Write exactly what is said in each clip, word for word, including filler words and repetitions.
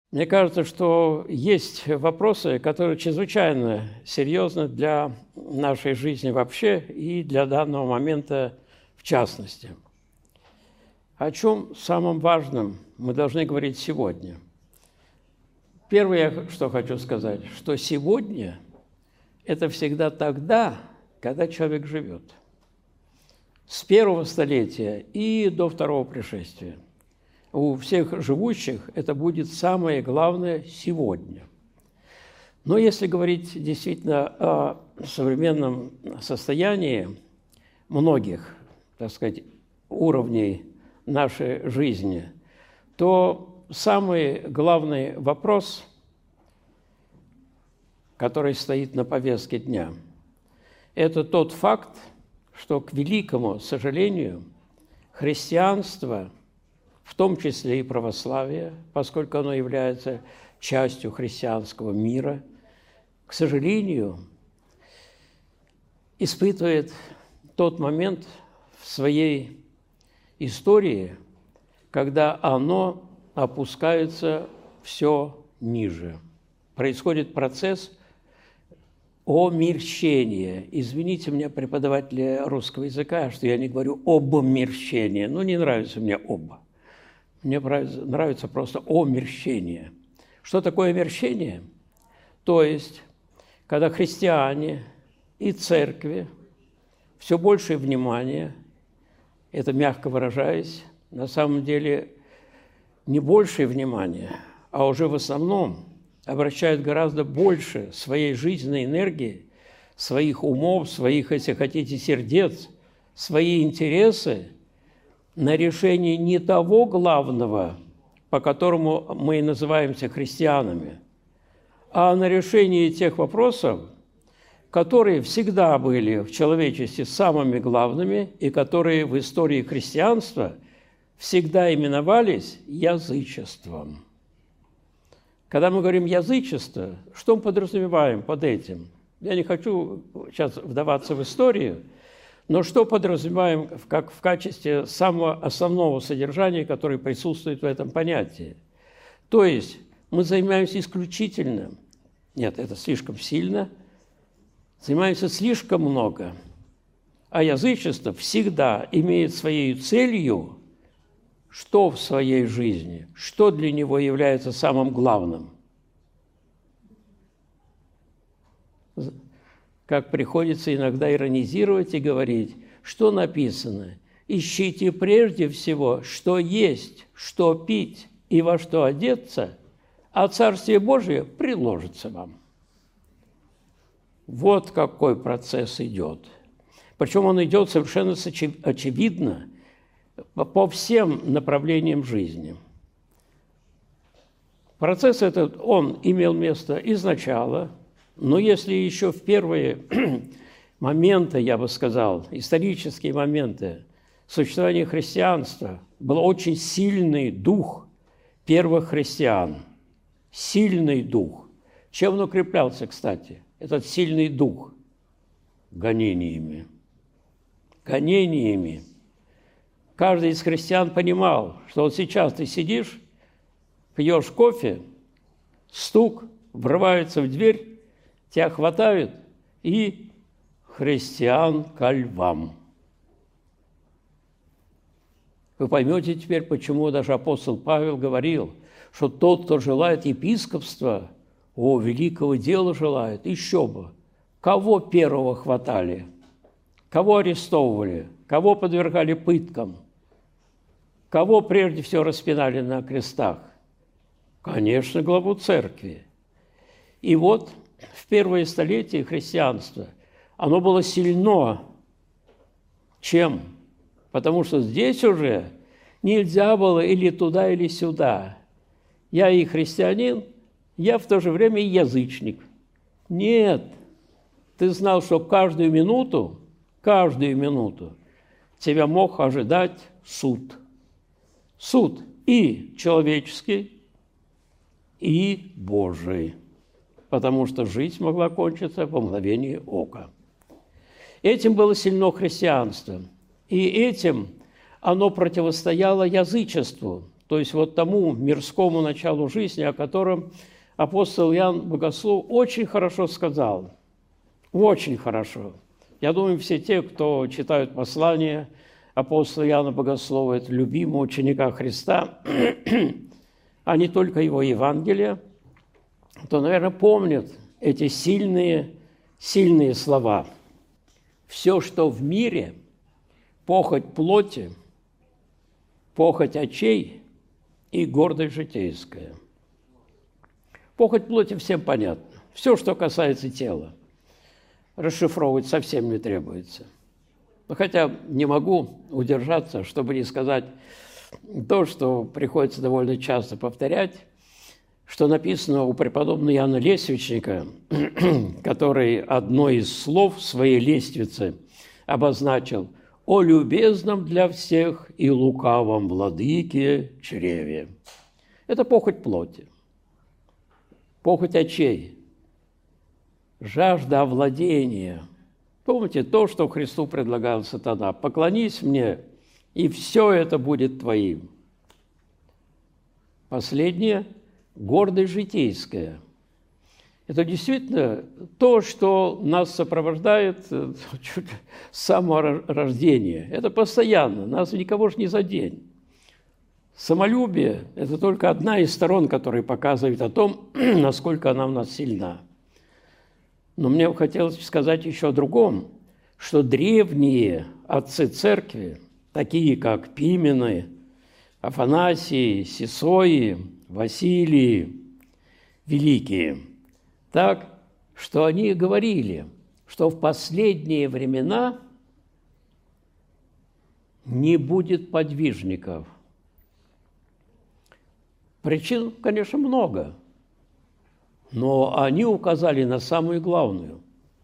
Мне кажется, что есть вопросы, которые чрезвычайно серьезны для нашей жизни вообще и для данного момента в частности. О чем самом важном мы должны говорить сегодня? Первое, что хочу сказать, что сегодня – это всегда тогда, когда человек живет. С первого столетия и до второго пришествия. У всех живущих это будет самое главное сегодня. Но если говорить действительно о современном состоянии многих, так сказать, уровней нашей жизни, то самый главный вопрос, который стоит на повестке дня, это тот факт, что, к великому сожалению, христианство, в том числе и православие, поскольку оно является частью христианского мира, к сожалению, испытывает тот момент в своей истории, когда оно опускается все ниже. Происходит процесс омерщения. Извините меня, преподаватели русского языка, что я не говорю обмерщение. Ну, не нравится мне оба. Мне нравится просто омерщение. Что такое омерщение? То есть, когда христиане и церкви все большее внимание, это мягко выражаясь, на самом деле не большее внимание, а уже в основном обращают гораздо больше своей жизненной энергии, своих умов, своих, если хотите, сердец, свои интересы на решение не того главного, по которому мы и называемся христианами, а на решение тех вопросов, которые всегда были в человечестве самыми главными и которые в истории христианства всегда именовались язычеством. Когда мы говорим «язычество», что мы подразумеваем под этим? Я не хочу сейчас вдаваться в историю, но что подразумеваем как в качестве самого основного содержания, которое присутствует в этом понятии? То есть мы занимаемся исключительно, нет, это слишком сильно, занимаемся слишком много, а язычество всегда имеет своей целью, что в своей жизни, что для него является самым главным. Как приходится иногда иронизировать и говорить, что написано: «Ищите прежде всего, что есть, что пить и во что одеться, а Царствие Божие приложится вам». Вот какой процесс идет. Причем он идет совершенно очевидно по всем направлениям жизни. Процесс этот, он имел место изначала, но если еще в первые моменты, я бы сказал, исторические моменты существования христианства был очень сильный дух первых христиан, сильный дух. Чем он укреплялся, кстати, этот сильный дух? Гонениями. Гонениями. Каждый из христиан понимал, что вот сейчас ты сидишь, пьешь кофе, стук, врываются в дверь, тебя хватают и христиан ко львам. Вы поймете теперь, почему даже апостол Павел говорил, что тот, кто желает епископства, о, великого дела желает, еще бы. Кого первого хватали? Кого арестовывали? Кого подвергали пыткам? Кого прежде всего распинали на крестах? Конечно, главу церкви. И вот в первые столетия христианства оно было сильно. Чем? Потому что здесь уже нельзя было или туда, или сюда. Я и христианин, я в то же время и язычник. Нет, ты знал, что каждую минуту, каждую минуту тебя мог ожидать суд. Суд и человеческий, и Божий. Потому что жизнь могла кончиться по мгновению ока. Этим было сильно христианство. И этим оно противостояло язычеству. то есть вот тому мирскому началу жизни, о котором апостол Иоанн Богослов очень хорошо сказал. Очень хорошо. Я думаю, все те, кто читают послания апостола Иоанна Богослова, это любимого ученика Христа, а не только его Евангелие, то, наверное, помнят эти сильные, сильные слова. «Все, что в мире, похоть плоти, похоть очей и гордость житейская». Похоть плоти всем понятно. Все, что касается тела, расшифровывать совсем не требуется. Но хотя не могу удержаться, чтобы не сказать то, что приходится довольно часто повторять, что написано у преподобного Иоанна Лествичника, который одно из слов своей лествицы обозначил: «О любезном для всех и лукавом владыке чреве». Это похоть плоти, похоть очей, жажда овладения. Помните то, что Христу предлагал сатана: «Поклонись мне, и все это будет твоим». Последнее – гордость житейская. Это действительно то, что нас сопровождает чуть с самого рождения. Это постоянно, нас никого же не за день. Самолюбие – это только одна из сторон, которая показывает о том, насколько она у нас сильна. Но мне хотелось сказать еще о другом, что древние отцы церкви, такие как Пимены, Афанасий, Сисои, Василий, великие, так, что они говорили, что в последние времена не будет подвижников. Причин, конечно, много, но они указали на самую главную.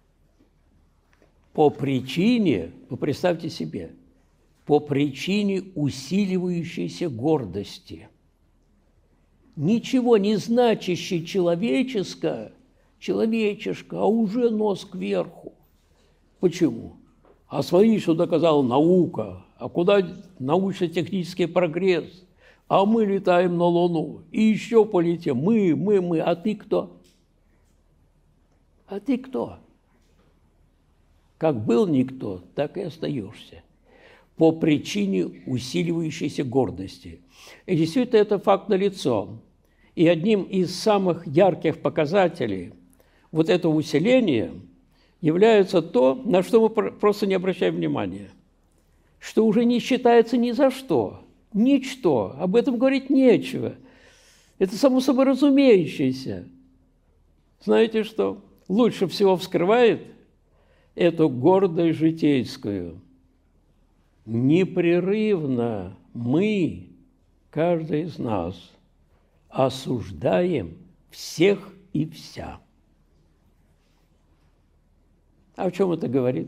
По причине, вы представьте себе, по причине усиливающейся гордости. Ничего не значащее человеческое, человечешка, а уже нос кверху. Почему? А смотри, что доказала наука, а куда научно-технический прогресс? А мы летаем на Луну, и еще полетим. Мы, мы, мы. А ты кто? А ты кто? Как был никто, так и остаешься. По причине усиливающейся гордости. И действительно, это факт налицо. И одним из самых ярких показателей вот этого усиления является то, на что мы просто не обращаем внимания. Что уже не считается ни за что. Ничто. Об этом говорить нечего. Это само собой разумеющееся. Знаете что? Лучше всего вскрывает эту гордость житейскую. Непрерывно мы, каждый из нас, осуждаем всех и вся. А о чем это говорит?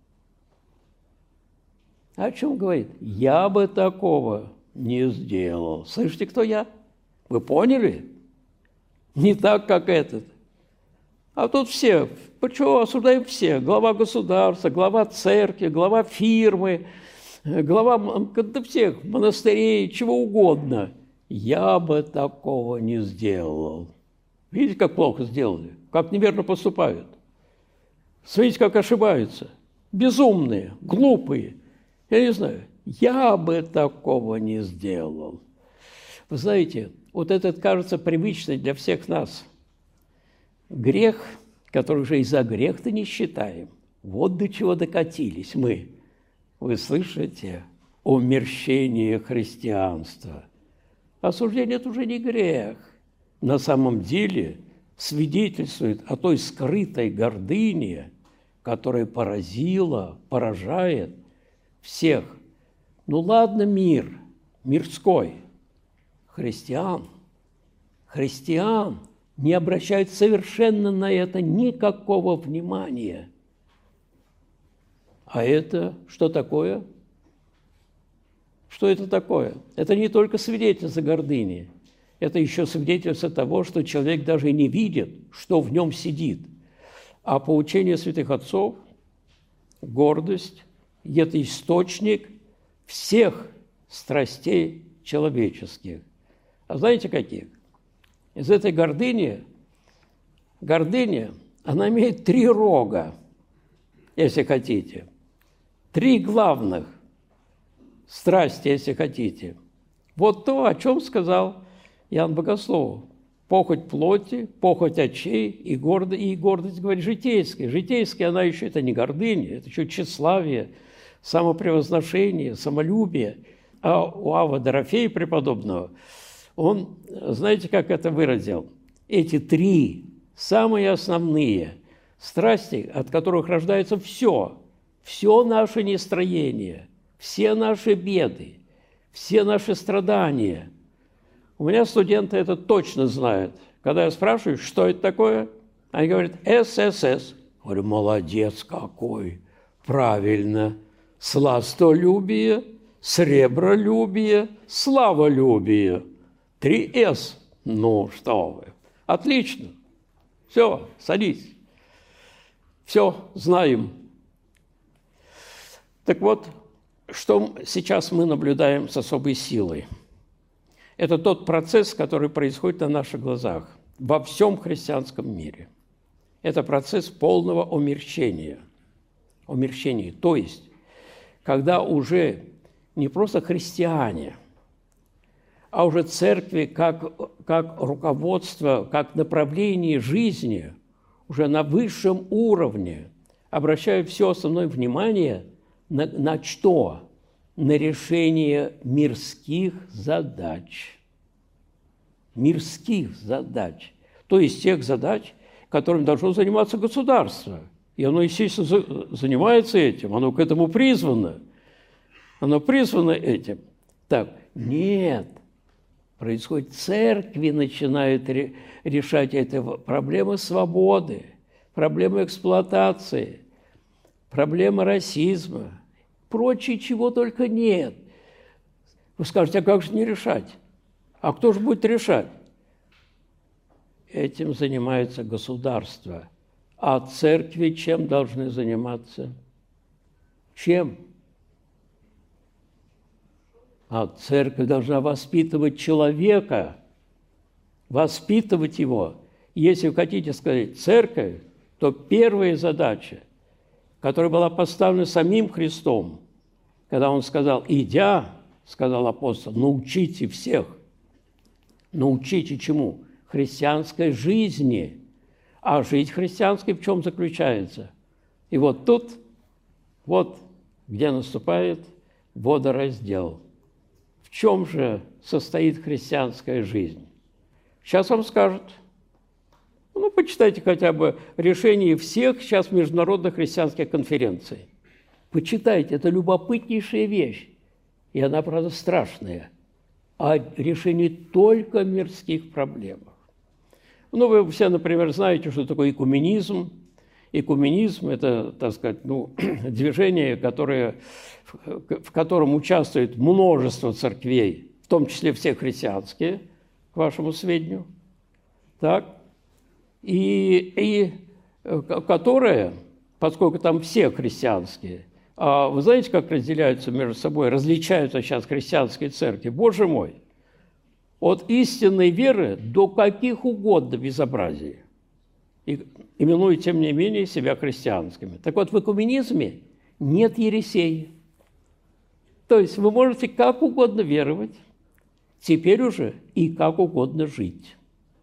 О чем говорит? Я бы такого не сделал. Слышите, кто я? Вы поняли? Не так, как этот. А тут все. Почему осуждаем всех? Глава государства, глава церкви, глава фирмы, глава да всех монастырей, чего угодно. Я бы такого не сделал. Видите, как плохо сделали? Как неверно поступают? Смотрите, как ошибаются. Безумные, глупые. Я не знаю. Я бы такого не сделал. Вы знаете, вот этот кажется привычный для всех нас грех, который уже и за грех-то не считаем. Вот до чего докатились мы. Вы слышите? Умерщение христианства. Осуждение – это уже не грех. На самом деле свидетельствует о той скрытой гордыне, которая поразила, поражает всех. Ну ладно, мир, мирской. Христиан, христиан не обращают совершенно на это никакого внимания. А это что такое? Что это такое? Это не только свидетельство гордыни, это еще свидетельство того, что человек даже не видит, что в нем сидит. А по учению святых отцов гордость – это источник всех страстей человеческих. А знаете каких? Из этой гордыни, гордыня, она имеет три рога, если хотите. Три главных страсти, если хотите. Вот то, о чем сказал Иоанн Богослов. Похоть плоти, похоть очей и гордость, и гордость, говорит, житейская. Житейская, она еще, это не гордыня, это еще тщеславие, самопревозношение, самолюбие. А у Авва Дорофея преподобного, он, знаете, как это выразил? Эти три самые основные страсти, от которых рождается все, все наше нестроение, все наши беды, все наши страдания. У меня студенты это точно знают. Когда я спрашиваю, что это такое, они говорят эс эс эс. Говорю, молодец какой, правильно. Сластолюбие, сребролюбие, славолюбие. Три эс. Ну, что вы. Отлично. Все, садись. Все, знаем. Так вот, что сейчас мы наблюдаем с особой силой. Это тот процесс, который происходит на наших глазах во всем христианском мире. Это процесс полного омерщения. Омерщения. То есть, когда уже не просто христиане, а уже церкви как, как руководство, как направление жизни уже на высшем уровне обращают все основное внимание на, на что? На решение мирских задач. Мирских задач. То есть тех задач, которыми должно заниматься государство. И оно, естественно, занимается этим, оно к этому призвано. Оно призвано этим. Так, нет. Происходит, церкви начинают решать эти проблемы свободы, проблемы эксплуатации, проблемы расизма, прочее, чего только нет. Вы скажете, а как же не решать? А кто же будет решать? Этим занимается государство. А церкви чем должны заниматься? Чем? А церковь должна воспитывать человека, воспитывать его. Если вы хотите сказать церковь, то первая задача, которая была поставлена самим Христом, когда Он сказал, идя, сказал апостол, научите всех. Научите чему? Христианской жизни. А жизнь христианской в чем заключается? И вот тут, вот где наступает водораздел. В чем же состоит христианская жизнь? Сейчас вам скажут. Ну, почитайте хотя бы решение всех сейчас международных христианских конференций. Почитайте, это любопытнейшая вещь. И она, правда, страшная. А решение только мирских проблем. Ну, вы все, например, знаете, что такое экуменизм. Экуменизм – это, так сказать, ну, движение, которое, в котором участвует множество церквей, в том числе все христианские, к вашему сведению, так, и, и которое, поскольку там все христианские, а вы знаете, как разделяются между собой, различаются сейчас христианские церкви? Боже мой! От истинной веры до каких угодно безобразий. И именуют, тем не менее, себя христианскими. Так вот, в экуменизме нет ересей. То есть вы можете как угодно веровать, теперь уже и как угодно жить.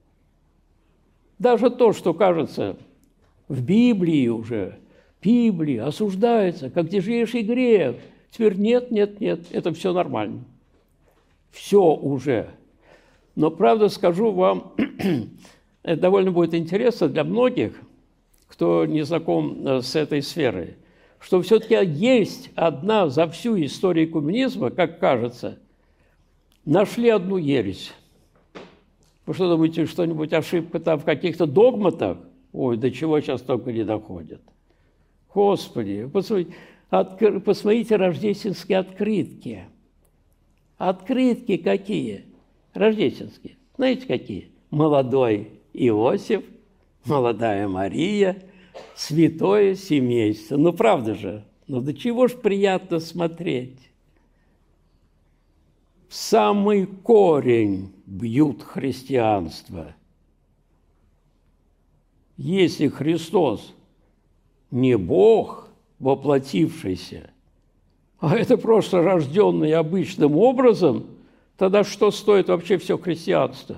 Даже то, что кажется в Библии уже, Библии осуждается как тяжелейший грех, теперь нет, нет, нет, это все нормально. Все уже. Но, правда, скажу вам, это довольно будет интересно для многих, кто не знаком с этой сферой, что все-таки есть одна за всю историю экуменизма, как кажется, нашли одну ересь. Вы что думаете, что-нибудь ошибка там в каких-то догматах? Ой, до чего сейчас только не доходят. Господи, посмотрите, откр... посмотрите рождественские открытки. Открытки какие? Рождественские. Знаете, какие? Молодой Иосиф, молодая Мария, святое семейство. Ну, правда же? Ну, до чего ж приятно смотреть. в самый корень бьют христианство. Если Христос не Бог, воплотившийся, а это просто рожденный обычным образом, тогда что стоит вообще все христианство?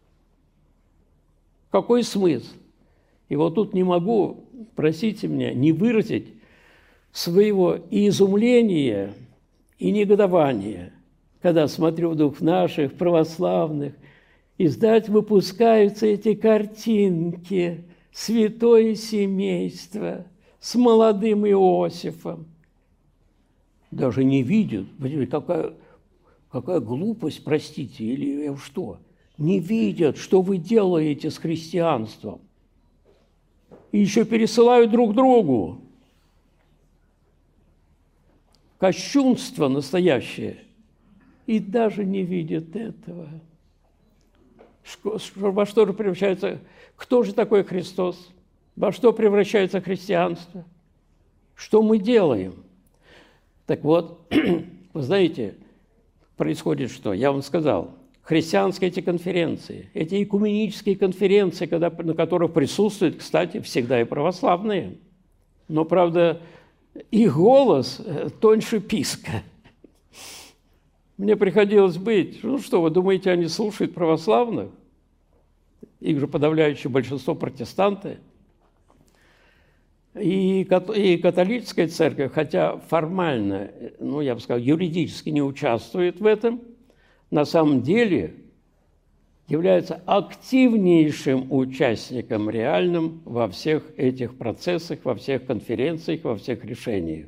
Какой смысл? И вот тут не могу, простите меня, не выразить своего и изумления, и негодования, когда смотрю вдруг наших православных, издать выпускаются эти картинки «Святое семейство» с молодым Иосифом. Даже не видят, какая, какая глупость, простите, или что? Не видят, что вы делаете с христианством. И еще пересылают друг другу. Кощунство настоящее. И даже не видят этого. Во что же превращается? Кто же такой Христос? Во что превращается христианство? Что мы делаем? Так вот, вы знаете, происходит что? Я вам сказал, христианские эти конференции, эти экуменические конференции, когда, на которых присутствуют, кстати, всегда и православные. Но, правда, их голос тоньше писка. Мне приходилось быть. Ну что, вы думаете, они слушают православных? Их же подавляющее большинство протестанты. И католическая церковь, хотя формально, ну, я бы сказал, юридически не участвует в этом, на самом деле является активнейшим участником реальным во всех этих процессах, во всех конференциях, во всех решениях.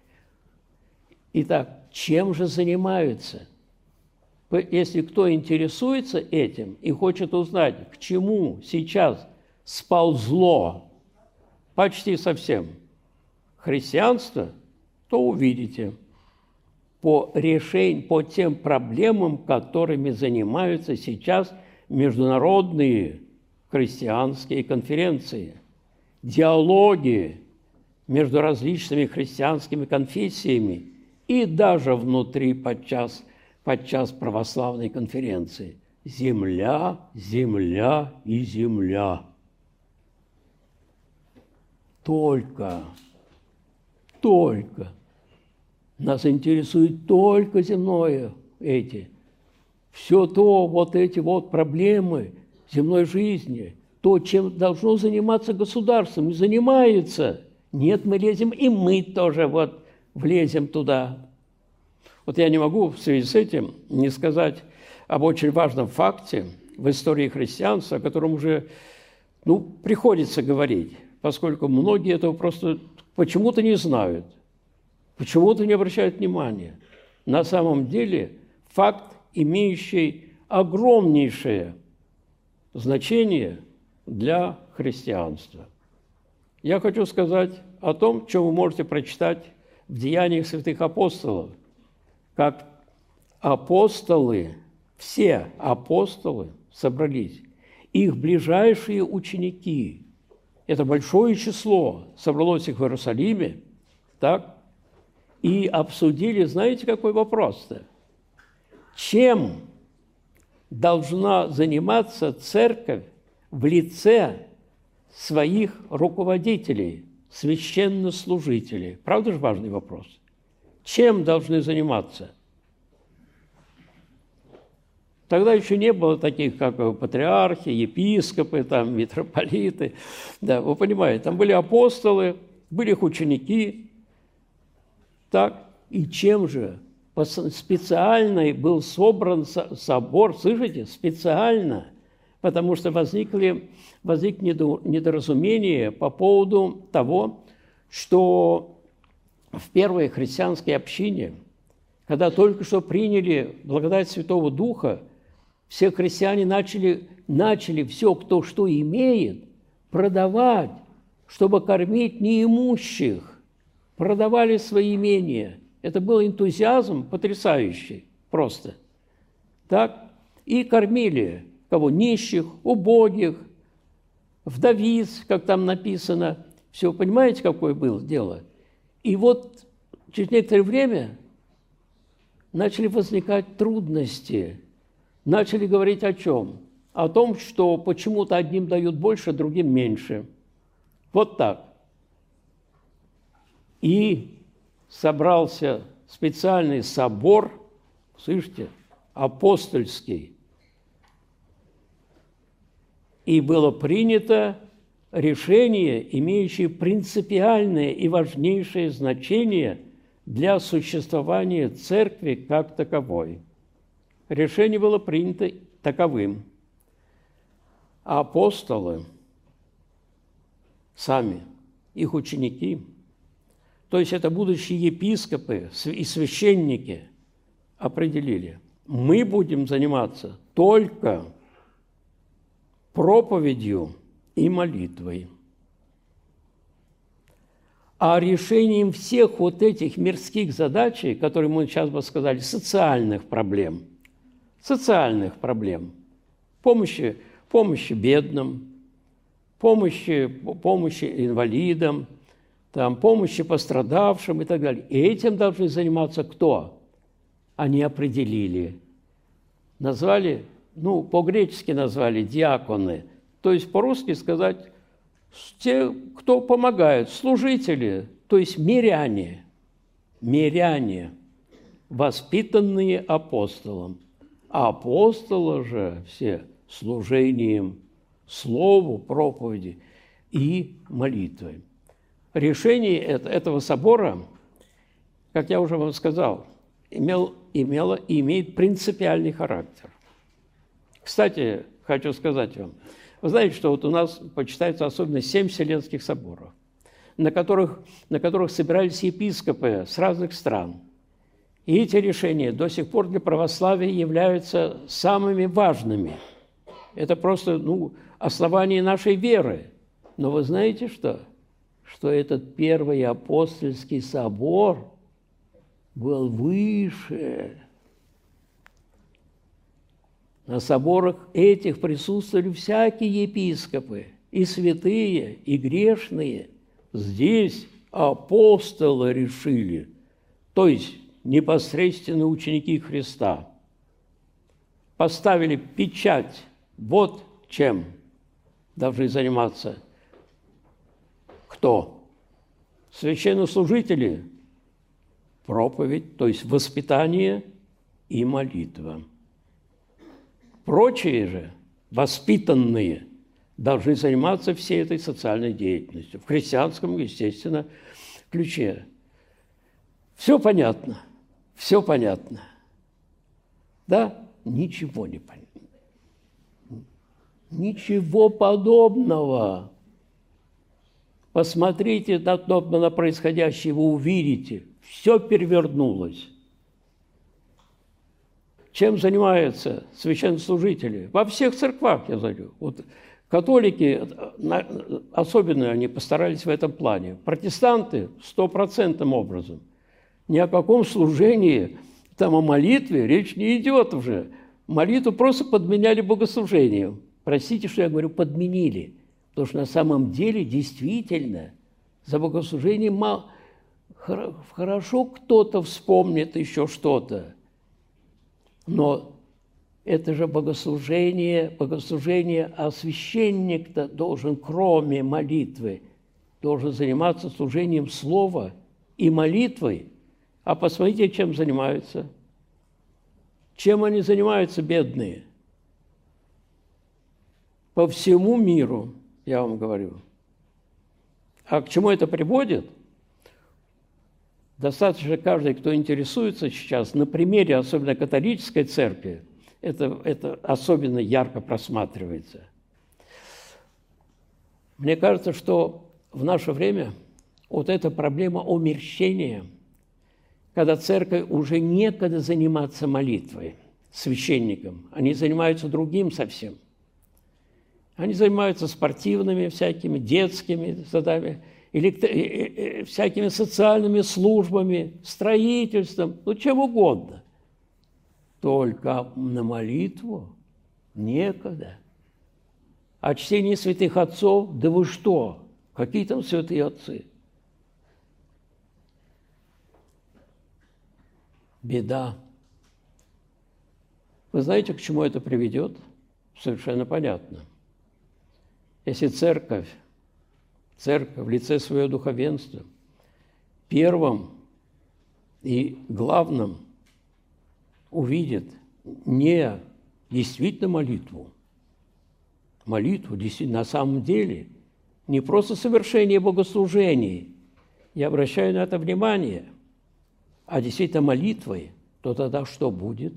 Итак, чем же занимаются? Если кто интересуется этим и хочет узнать, к чему сейчас сползло почти совсем христианство, то увидите по решению, по тем проблемам, которыми занимаются сейчас международные христианские конференции, диалоги между различными христианскими конфессиями и даже внутри подчас, подчас православной конференции. Земля, земля и земля. Только, только. Нас интересует только земное эти. Все то, вот эти вот проблемы земной жизни, то, чем должно заниматься государство, не занимается. Нет, мы лезем, и мы тоже вот влезем туда. Вот я не могу в связи с этим не сказать об очень важном факте в истории христианства, о котором уже, ну, приходится говорить, поскольку многие этого просто почему-то не знают, почему-то не обращают внимания. На самом деле факт, имеющий огромнейшее значение для христианства. Я хочу сказать о том, что вы можете прочитать в Деяниях святых апостолов, как апостолы, все апостолы собрались, их ближайшие ученики, это большое число, собралось их в Иерусалиме, так, и обсудили, знаете, какой вопрос-то? Чем должна заниматься церковь в лице своих руководителей, священнослужителей? Правда же важный вопрос? Чем должны заниматься? Тогда еще не было таких, как патриархи, епископы, там, митрополиты. Да, вы понимаете, там были апостолы, были их ученики. Так, и чем же? Специально был собран собор, слышите, специально, потому что возникли, возник недоразумение по поводу того, что в первой христианской общине, когда только что приняли благодать Святого Духа, все христиане начали, начали все, кто что имеет, продавать, чтобы кормить неимущих, продавали свои имения. Это был энтузиазм потрясающий просто. Так? И кормили кого? Нищих, убогих, вдовиц, как там написано. Все, понимаете, какое было дело? И вот через некоторое время начали возникать трудности. Начали говорить о чем? О том, что почему-то одним дают больше, другим меньше. Вот так. И собрался специальный собор, слышите, апостольский, и было принято решение, имеющее принципиальное и важнейшее значение для существования церкви как таковой. Решение было принято таковым. А апостолы сами, их ученики, то есть это будущие епископы и священники, определили, мы будем заниматься только проповедью и молитвой. А решением всех вот этих мирских задач, которые мы сейчас бы сказали, социальных проблем, социальных проблем, помощи, помощи бедным, помощи, помощи инвалидам, там, помощи пострадавшим и так далее. И этим должны заниматься кто? Они определили. Назвали, ну, по-гречески назвали диаконы, то есть по-русски сказать, те, кто помогают, служители, то есть миряне, миряне, воспитанные апостолом. А апостолы же все служением слову, проповеди и молитвой. Решение этого собора, как я уже вам сказал, имел, имело и имеет принципиальный характер. Кстати, хочу сказать вам, вы знаете, что вот у нас почитается особенно семь Вселенских соборов, на которых, на которых собирались епископы с разных стран. И эти решения до сих пор для православия являются самыми важными. Это просто ну, основание нашей веры. Но вы знаете что? Что этот первый апостольский собор был выше. На соборах этих присутствовали всякие епископы, и святые, и грешные. Здесь апостолы решили, то есть непосредственно ученики Христа, поставили печать, вот чем должны заниматься кто? Священнослужители, проповедь, то есть воспитание и молитва. Прочие же, воспитанные, должны заниматься всей этой социальной деятельностью, в христианском, естественно, ключе. Все понятно, все понятно. Да? Ничего не понятно. Ничего подобного. Посмотрите на, на происходящее, вы увидите, все перевернулось. Чем занимаются священнослужители? Во всех церквах, я говорю. Вот католики, особенно они постарались в этом плане. Протестанты стопроцентным образом. Ни о каком служении, там о молитве речь не идет уже. Молитву просто подменяли богослужением. Простите, что я говорю, подменили. Потому что на самом деле действительно за богослужением мало, хорошо кто-то вспомнит еще что-то. Но это же богослужение, богослужение, а священник-то должен, кроме молитвы, должен заниматься служением слова и молитвой. А посмотрите, чем занимаются. Чем они занимаются, бедные? По всему миру, я вам говорю. А к чему это приводит? Достаточно каждый, кто интересуется сейчас, на примере особенно католической церкви, это, это особенно ярко просматривается. Мне кажется, что в наше время вот эта проблема омерщения, когда церковь уже некогда заниматься молитвой, священником, они занимаются другим совсем. Они занимаются спортивными всякими, детскими задачами, электро... всякими социальными службами, строительством, ну, чем угодно. Только на молитву некогда. А чтение святых отцов, да вы что? Какие там святые отцы? Беда. Вы знаете, к чему это приведет? Совершенно понятно. Если церковь, церковь в лице своего духовенства первым и главным увидит не действительно молитву, молитву действительно на самом деле, не просто совершение богослужений, я обращаю на это внимание, а действительно молитвой, то тогда что будет?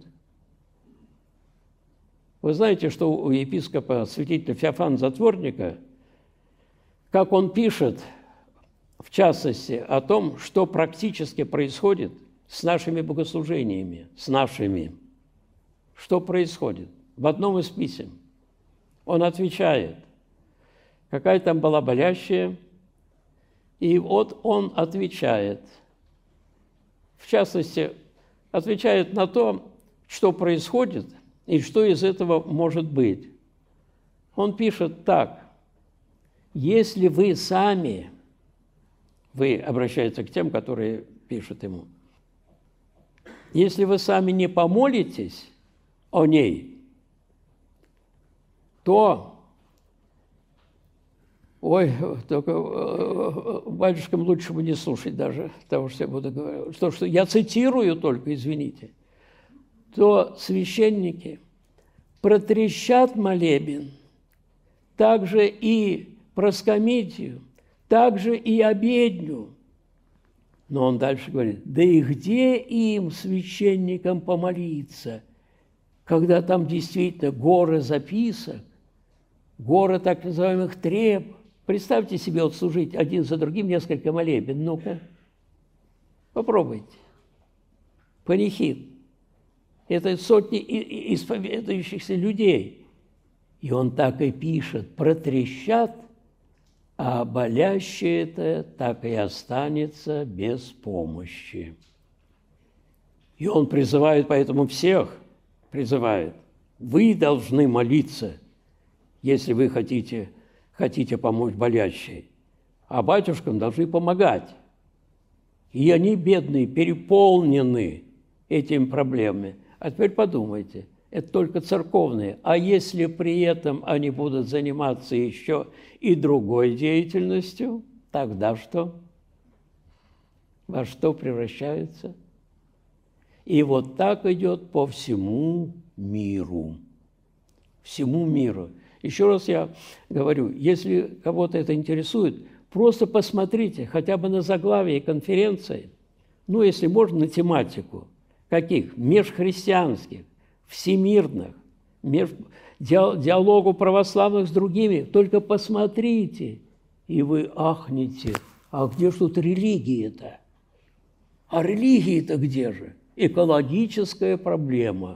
Вы знаете, что у епископа святителя Феофана Затворника, как он пишет, в частности, о том, что практически происходит с нашими богослужениями, с нашими. Что происходит? В одном из писем он отвечает, какая там была болящая, и вот он отвечает, в частности, отвечает на то, что происходит и что из этого может быть. Он пишет так: если вы сами, вы обращаетесь к тем, которые пишут ему, если вы сами не помолитесь о ней, то, ой, только батюшкам лучше бы не слушать даже того, что я буду говорить, что, что я цитирую только, извините, то священники протрещат молебен, также и проскомидию, также и обедню. Но он дальше говорит, да и где им, священникам, помолиться, когда там действительно горы записок, горы так называемых треб. Представьте себе вот служить один за другим несколько молебен. Ну-ка, попробуйте. Панихид. Это сотни исповедующихся людей. И он так и пишет, протрещат, а болящее-то так и останется без помощи. И он призывает поэтому всех, призывает, вы должны молиться, если вы хотите, хотите помочь болящей, а батюшкам должны помогать. И они, бедные, переполнены этими проблемами. А теперь подумайте, это только церковные. А если при этом они будут заниматься еще и другой деятельностью, тогда что? Во что превращаются? И вот так идет по всему миру. Всему миру. Еще раз я говорю, если кого-то это интересует, просто посмотрите хотя бы на заглавие конференции, ну, если можно, на тематику. Каких? Межхристианских, всемирных, меж... диалогу православных с другими. Только посмотрите, и вы ахнете. А где ж тут религия-то? А религия-то где же? Экологическая проблема.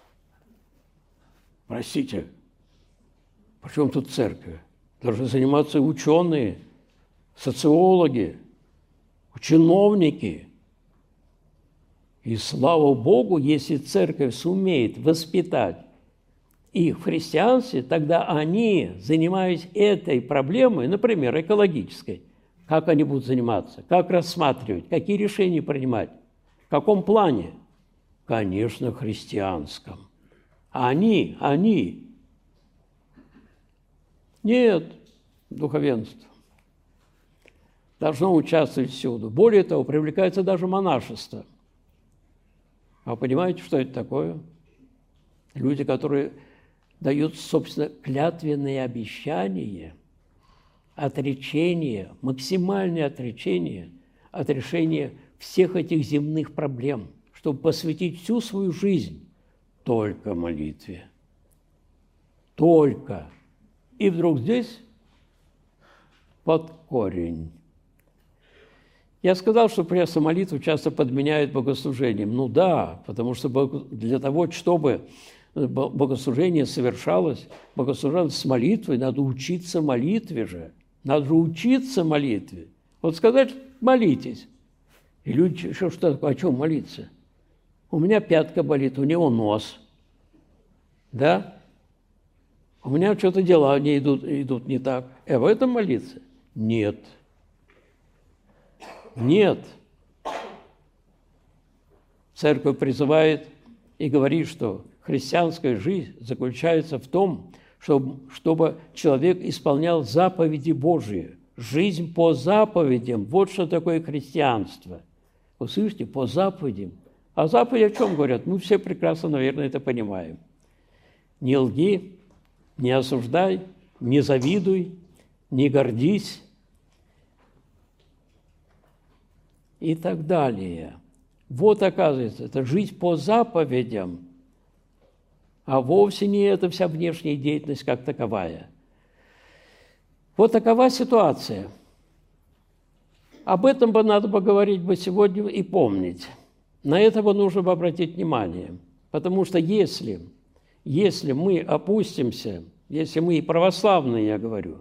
Простите, при чем тут церковь? Должны заниматься ученые, социологи, чиновники. И слава Богу, если церковь сумеет воспитать их в христианстве, тогда они, занимаясь этой проблемой, например, экологической, как они будут заниматься, как рассматривать, какие решения принимать, в каком плане? Конечно, христианском. А они, они. Нет, духовенство должно участвовать всюду. Более того, привлекается даже монашество. А вы понимаете, что это такое? Люди, которые дают, собственно, клятвенные обещания, отречение, максимальное отречение от решения всех этих земных проблем, чтобы посвятить всю свою жизнь только молитве. Только. И вдруг здесь под корень. Я сказал, что просто молитву часто подменяют богослужением. Ну да, потому что для того, чтобы богослужение совершалось, богослужение с молитвой, надо учиться молитве же. Надо учиться молитве. Вот сказать, молитесь. И люди, что, что такое, о чем молиться? У меня пятка болит, у него нос. Да? У меня что-то дела не идут, идут не так. И об этом молиться? Нет. Нет. Церковь призывает и говорит, что христианская жизнь заключается в том, чтобы, чтобы человек исполнял заповеди Божьи. Жизнь по заповедям. Вот что такое христианство. Вы слышите? По заповедям. А заповеди о чем говорят? Мы все прекрасно, наверное, это понимаем. Не лги, не осуждай, не завидуй, не гордись и так далее. Вот, оказывается, это жизнь по заповедям, а вовсе не это вся внешняя деятельность как таковая. Вот такова ситуация. Об этом бы надо поговорить бы сегодня и помнить. На это бы нужно бы обратить внимание. Потому что если, если мы опустимся, если мы и православные, я говорю,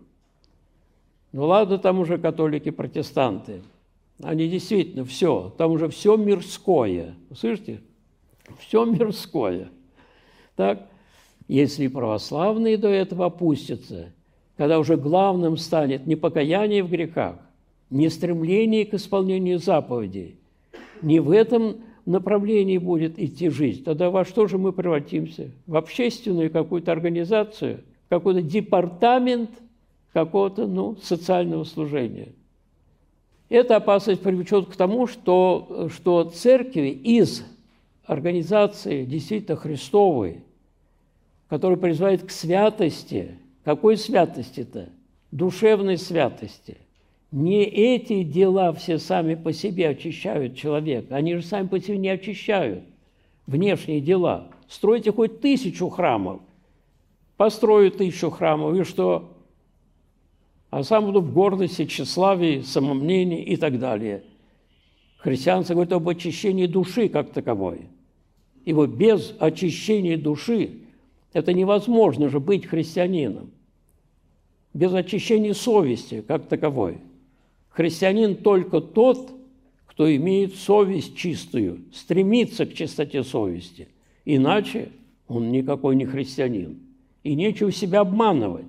ну ладно, там уже католики, протестанты, они действительно все, там уже все мирское. Слышите? Все мирское. Так, если православные до этого опустятся, когда уже главным станет не покаяние в грехах, не стремление к исполнению заповедей, не в этом направлении будет идти жизнь, тогда во что же мы превратимся? В общественную какую-то организацию, какой-то департамент какого-то ну, социального служения. Эта опасность приведет к тому, что, что церкви из организации действительно Христовой, которая призывает к святости. Какой святости-то? Душевной святости. Не эти дела все сами по себе очищают человека. Они же сами по себе не очищают внешние дела. Стройте хоть тысячу храмов. Построю тысячу храмов, и что? А сам буду в гордости, тщеславии, самомнении и так далее. Христианство говорит об очищении души как таковой. И вот без очищения души это невозможно же быть христианином. Без очищения совести как таковой. Христианин только тот, кто имеет совесть чистую, стремится к чистоте совести. Иначе он никакой не христианин. И нечего себя обманывать.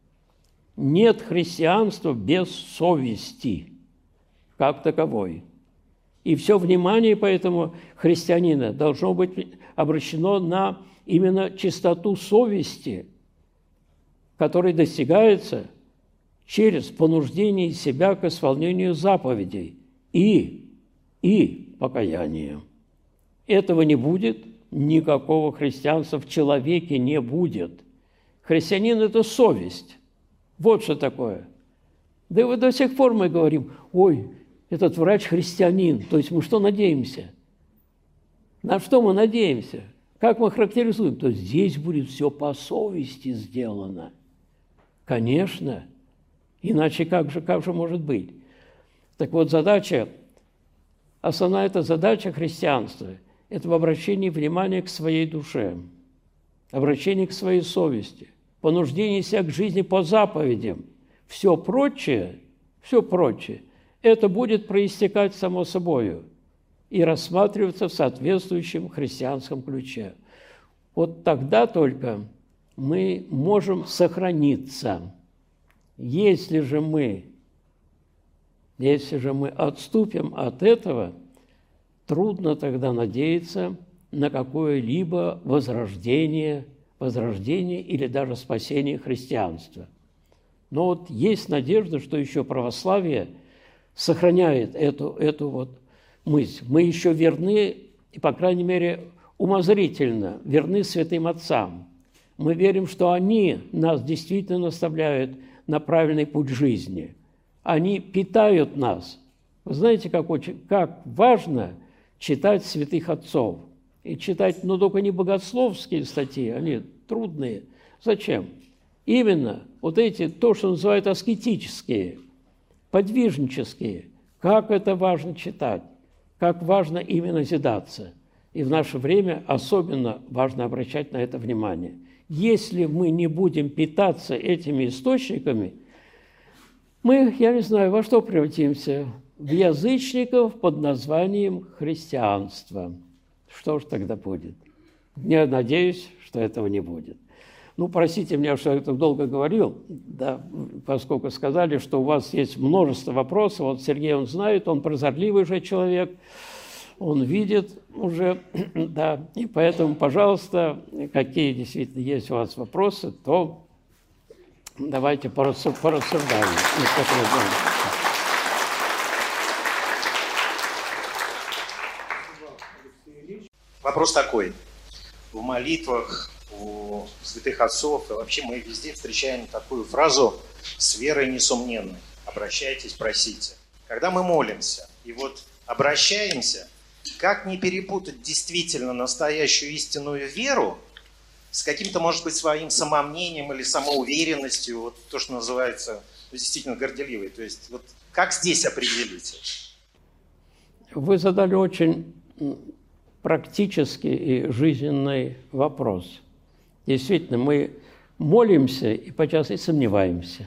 Нет христианства без совести как таковой. И все внимание поэтому христианина должно быть обращено на именно чистоту совести, которая достигается через понуждение себя к исполнению заповедей и, и покаяние. Этого не будет, никакого христианства в человеке не будет. Христианин – это совесть. Вот что такое. Да и вот до сих пор мы говорим, ой, этот врач христианин. То есть мы что надеемся? На что мы надеемся? Как мы характеризуем? То есть здесь будет все по совести сделано. Конечно. Иначе как же, как же может быть? Так вот, задача, основная эта задача христианства – это в обращении внимания к своей душе, обращении к своей совести, понуждение себя к жизни по заповедям. Все прочее, все прочее, это будет проистекать само собою и рассматриваться в соответствующем христианском ключе. Вот тогда только мы можем сохраниться. Если же мы, если же мы отступим от этого, трудно тогда надеяться на какое-либо возрождение, возрождение или даже спасение христианства. Но вот есть надежда, что еще православие сохраняет эту, эту вот мысль. Мы еще верны, и, по крайней мере, умозрительно верны святым отцам. Мы верим, что они нас действительно наставляют на правильный путь жизни. Они питают нас. Вы знаете, как, очень, как важно читать святых отцов. И читать, но только не богословские статьи, они трудные. Зачем? Именно вот эти, то, что называют аскетические, подвижнические. Как это важно читать, как важно именно назидаться. И в наше время особенно важно обращать на это внимание. Если мы не будем питаться этими источниками, мы, я не знаю, во что превратимся? В язычников под названием христианство. Что ж тогда будет? Я надеюсь, что этого не будет. Ну, простите меня, что я так долго говорил, да, поскольку сказали, что у вас есть множество вопросов. Вот Сергей, он знает, он прозорливый же человек. Он видит уже, да, и поэтому, пожалуйста, какие действительно есть у вас вопросы, то давайте порассуждаем. Вопрос такой. В молитвах у святых отцов и вообще мы везде встречаем такую фразу «с верой несомненной». Обращайтесь, просите. Когда мы молимся и вот обращаемся, как не перепутать действительно настоящую истинную веру с каким-то, может быть, своим самомнением или самоуверенностью, вот то, что называется действительно горделивой. То есть вот как здесь определить? Вы задали очень практический и жизненный вопрос. Действительно, мы молимся и подчас и сомневаемся.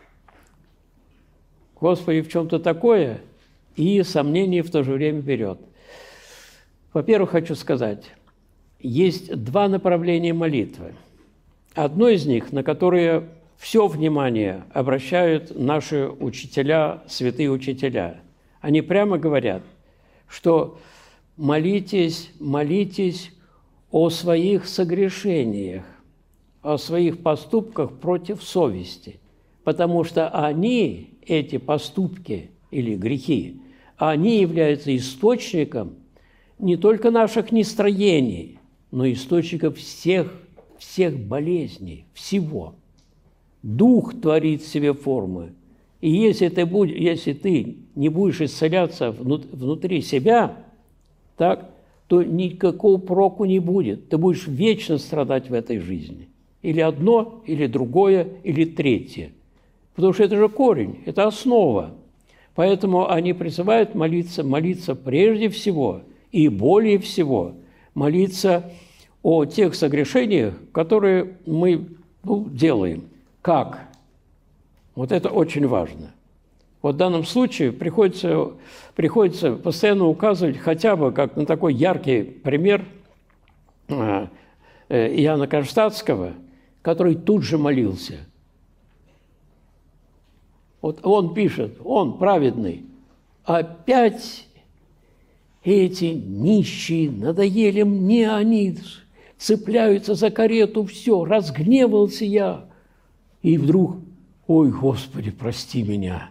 Господи, в чем-то такое, и сомнение в то же время берет. Во-первых, хочу сказать, есть два направления молитвы. Одно из них, на которое все внимание обращают наши учителя, святые учителя. Они прямо говорят, что молитесь, молитесь о своих согрешениях, о своих поступках против совести, потому что они, эти поступки или грехи, они являются источником не только наших нестроений, но источником всех, всех болезней, всего. Дух творит в себе формы. И если ты, будь, если ты не будешь исцеляться внутри себя, так, то никакого проку не будет. Ты будешь вечно страдать в этой жизни. Или одно, или другое, или третье. Потому что это же корень, это основа. Поэтому они призывают молиться, молиться прежде всего и более всего, молиться о тех согрешениях, которые мы ну, делаем. Как? Вот это очень важно. Вот в данном случае приходится, приходится постоянно указывать хотя бы как на такой яркий пример Иоанна Кронштадтского, который тут же молился. Вот он пишет, он праведный, опять эти нищие надоели мне, они цепляются за карету, все, разгневался я. И вдруг, ой, Господи, прости меня.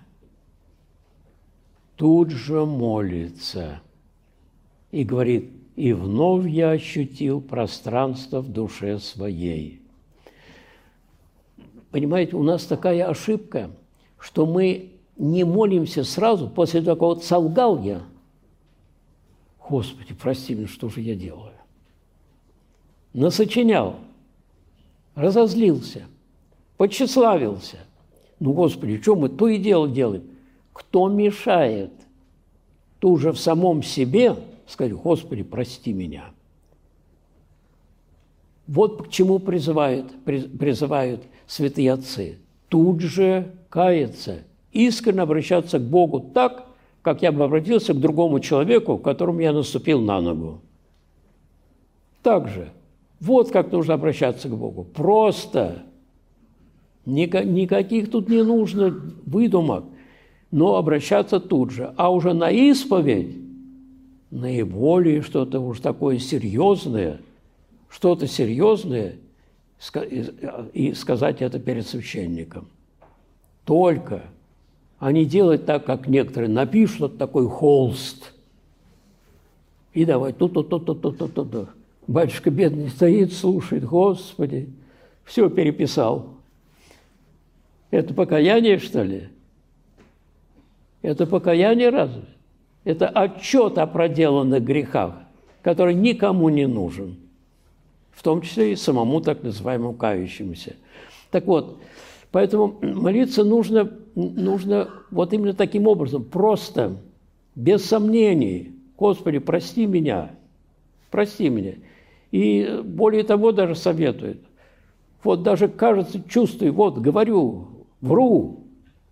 Тут же молится и говорит, и вновь я ощутил пространство в душе своей. Понимаете, у нас такая ошибка, что мы не молимся сразу после такого вот солгал я. Господи, прости меня, что же я делаю? Насочинял, разозлился, подчеславился. Ну, Господи, что мы то и дело делаем? Кто мешает тут же в самом себе сказать, Господи, прости меня? Вот к чему призывают, призывают святые отцы. Тут же каяться, искренне обращаться к Богу так, как я бы обратился к другому человеку, которому я наступил на ногу. Так же. Вот как нужно обращаться к Богу. Просто. Никаких тут не нужно выдумок, но обращаться тут же. А уже на исповедь наиболее что-то уж такое серьезное, что-то серьезное, и сказать это перед священником. Только, а не делать так, как некоторые напишут вот такой холст. И давай, тут-тут-тут-тут-тут-тут. Батюшка бедный стоит, слушает, Господи, все переписал. Это покаяние, что ли? Это покаяние разве? Это отчет о проделанных грехах, который никому не нужен, в том числе и самому так называемому кающемуся. Так вот, поэтому молиться нужно, нужно вот именно таким образом, просто, без сомнений. Господи, прости меня, прости меня. И более того даже советует. Вот даже кажется, чувствую, вот говорю, вру.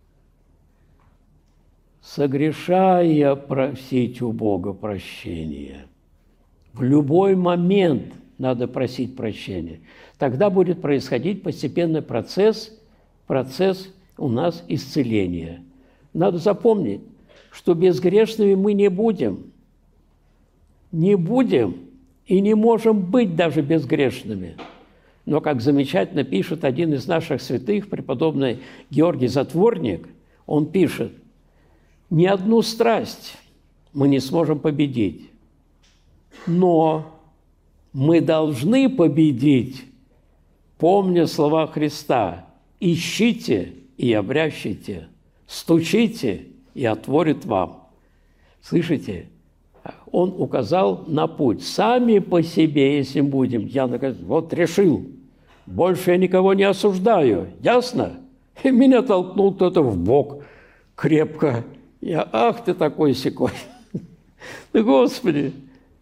Согрешая, просить у Бога прощения. В любой момент надо просить прощения. Тогда будет происходить постепенный процесс, процесс у нас исцеления. Надо запомнить, что безгрешными мы не будем. не будем и не можем быть даже безгрешными. Но, как замечательно пишет один из наших святых, преподобный Георгий Затворник, он пишет: «Ни одну страсть мы не сможем победить, но мы должны победить, помня слова Христа: ищите и обрящите, стучите и отворит вам». Слышите? Он указал на путь. Сами по себе, если будем, я вот решил, больше я никого не осуждаю, ясно? И меня толкнул кто-то в бок крепко. Я, ах ты такой сякой. Да, Господи!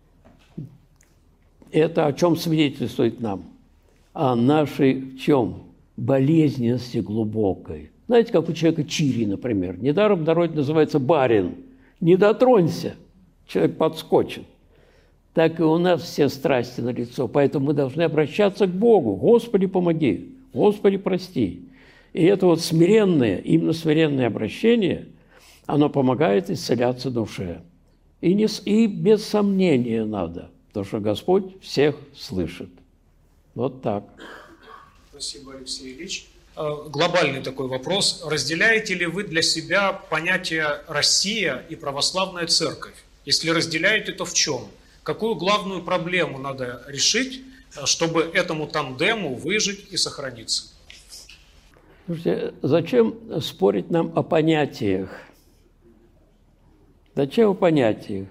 Это о чем свидетельствует нам? О нашей в чем? Болезненности глубокой. Знаете, как у человека чири, например. Недаром в народе называется барин. Не дотронься, человек подскочит. Так и у нас все страсти налицо. Поэтому мы должны обращаться к Богу. Господи, помоги. Господи, прости. И это вот смиренное, именно смиренное обращение, оно помогает исцеляться душе. И, не, и без сомнения надо, потому что Господь всех слышит. Вот так. Спасибо, Алексей Ильич. Глобальный такой вопрос. Разделяете ли вы для себя понятие «Россия» и православная церковь? Если разделяете, то в чем? Какую главную проблему надо решить, чтобы этому тандему выжить и сохраниться? Слушайте, зачем спорить нам о понятиях? Зачем о понятиях?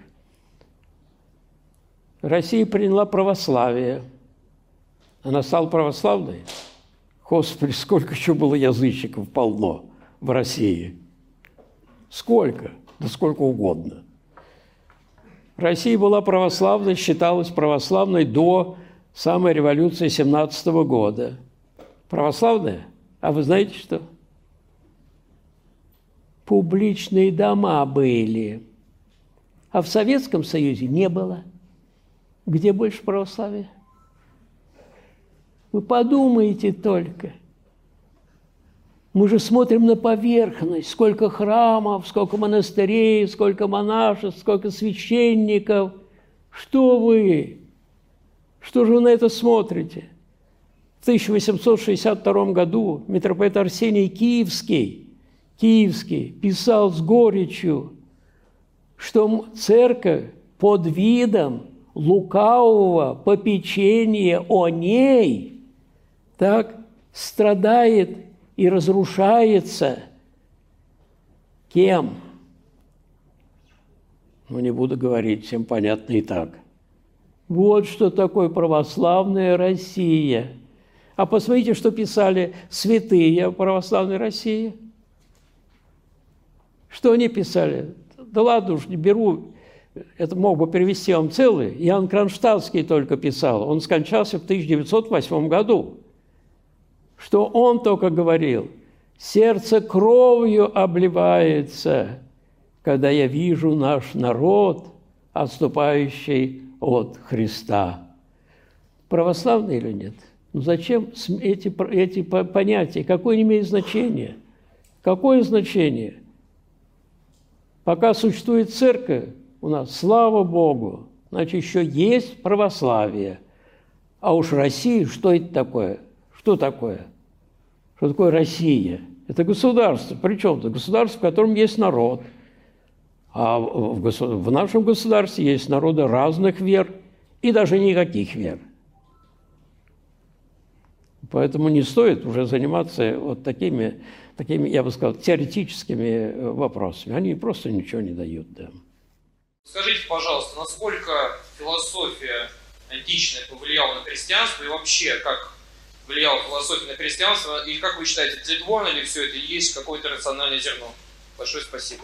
Россия приняла православие. Она стала православной? Господи, сколько еще было язычников полно в России. Сколько? Да сколько угодно. Россия была православной, считалась православной до самой революции семнадцатого года. Православная? А вы знаете что? Публичные дома были. А в Советском Союзе не было. Где больше православия? Вы подумайте только. Мы же смотрим на поверхность. Сколько храмов, сколько монастырей, сколько монашеств, сколько священников. Что вы? Что же вы на это смотрите? В тысяча восемьсот шестьдесят втором году митрополит Арсений Киевский, Киевский писал с горечью, что церковь под видом лукавого попечения о ней так страдает и разрушается. Кем? Ну, не буду говорить, всем понятно и так. Вот что такое православная Россия. А посмотрите, что писали святые о православной России. Что они писали? Да ладно уж, не беру, это мог бы перевести вам целый. Иоанн Кронштадтский только писал. Он скончался в тысяча девятьсот восьмом году. Что он только говорил: сердце кровью обливается, когда я вижу наш народ, отступающий от Христа. Православный или нет? Ну зачем эти, эти понятия? Какое имеет значение? Какое значение? Пока существует церковь у нас, слава Богу, значит, еще есть православие. А уж Россия, что это такое? Что такое? Что такое Россия? Это государство. Причем это государство, в котором есть народ. А в, государ... в нашем государстве есть народы разных вер и даже никаких вер. Поэтому не стоит уже заниматься вот такими, такими, я бы сказал, теоретическими вопросами. Они просто ничего не дают. Да. Скажите, пожалуйста, насколько философия античная повлияла на христианство и вообще, как влияла философия на христианство, и как вы считаете, тлетворно ли все это, есть какое-то рациональное зерно? Большое спасибо.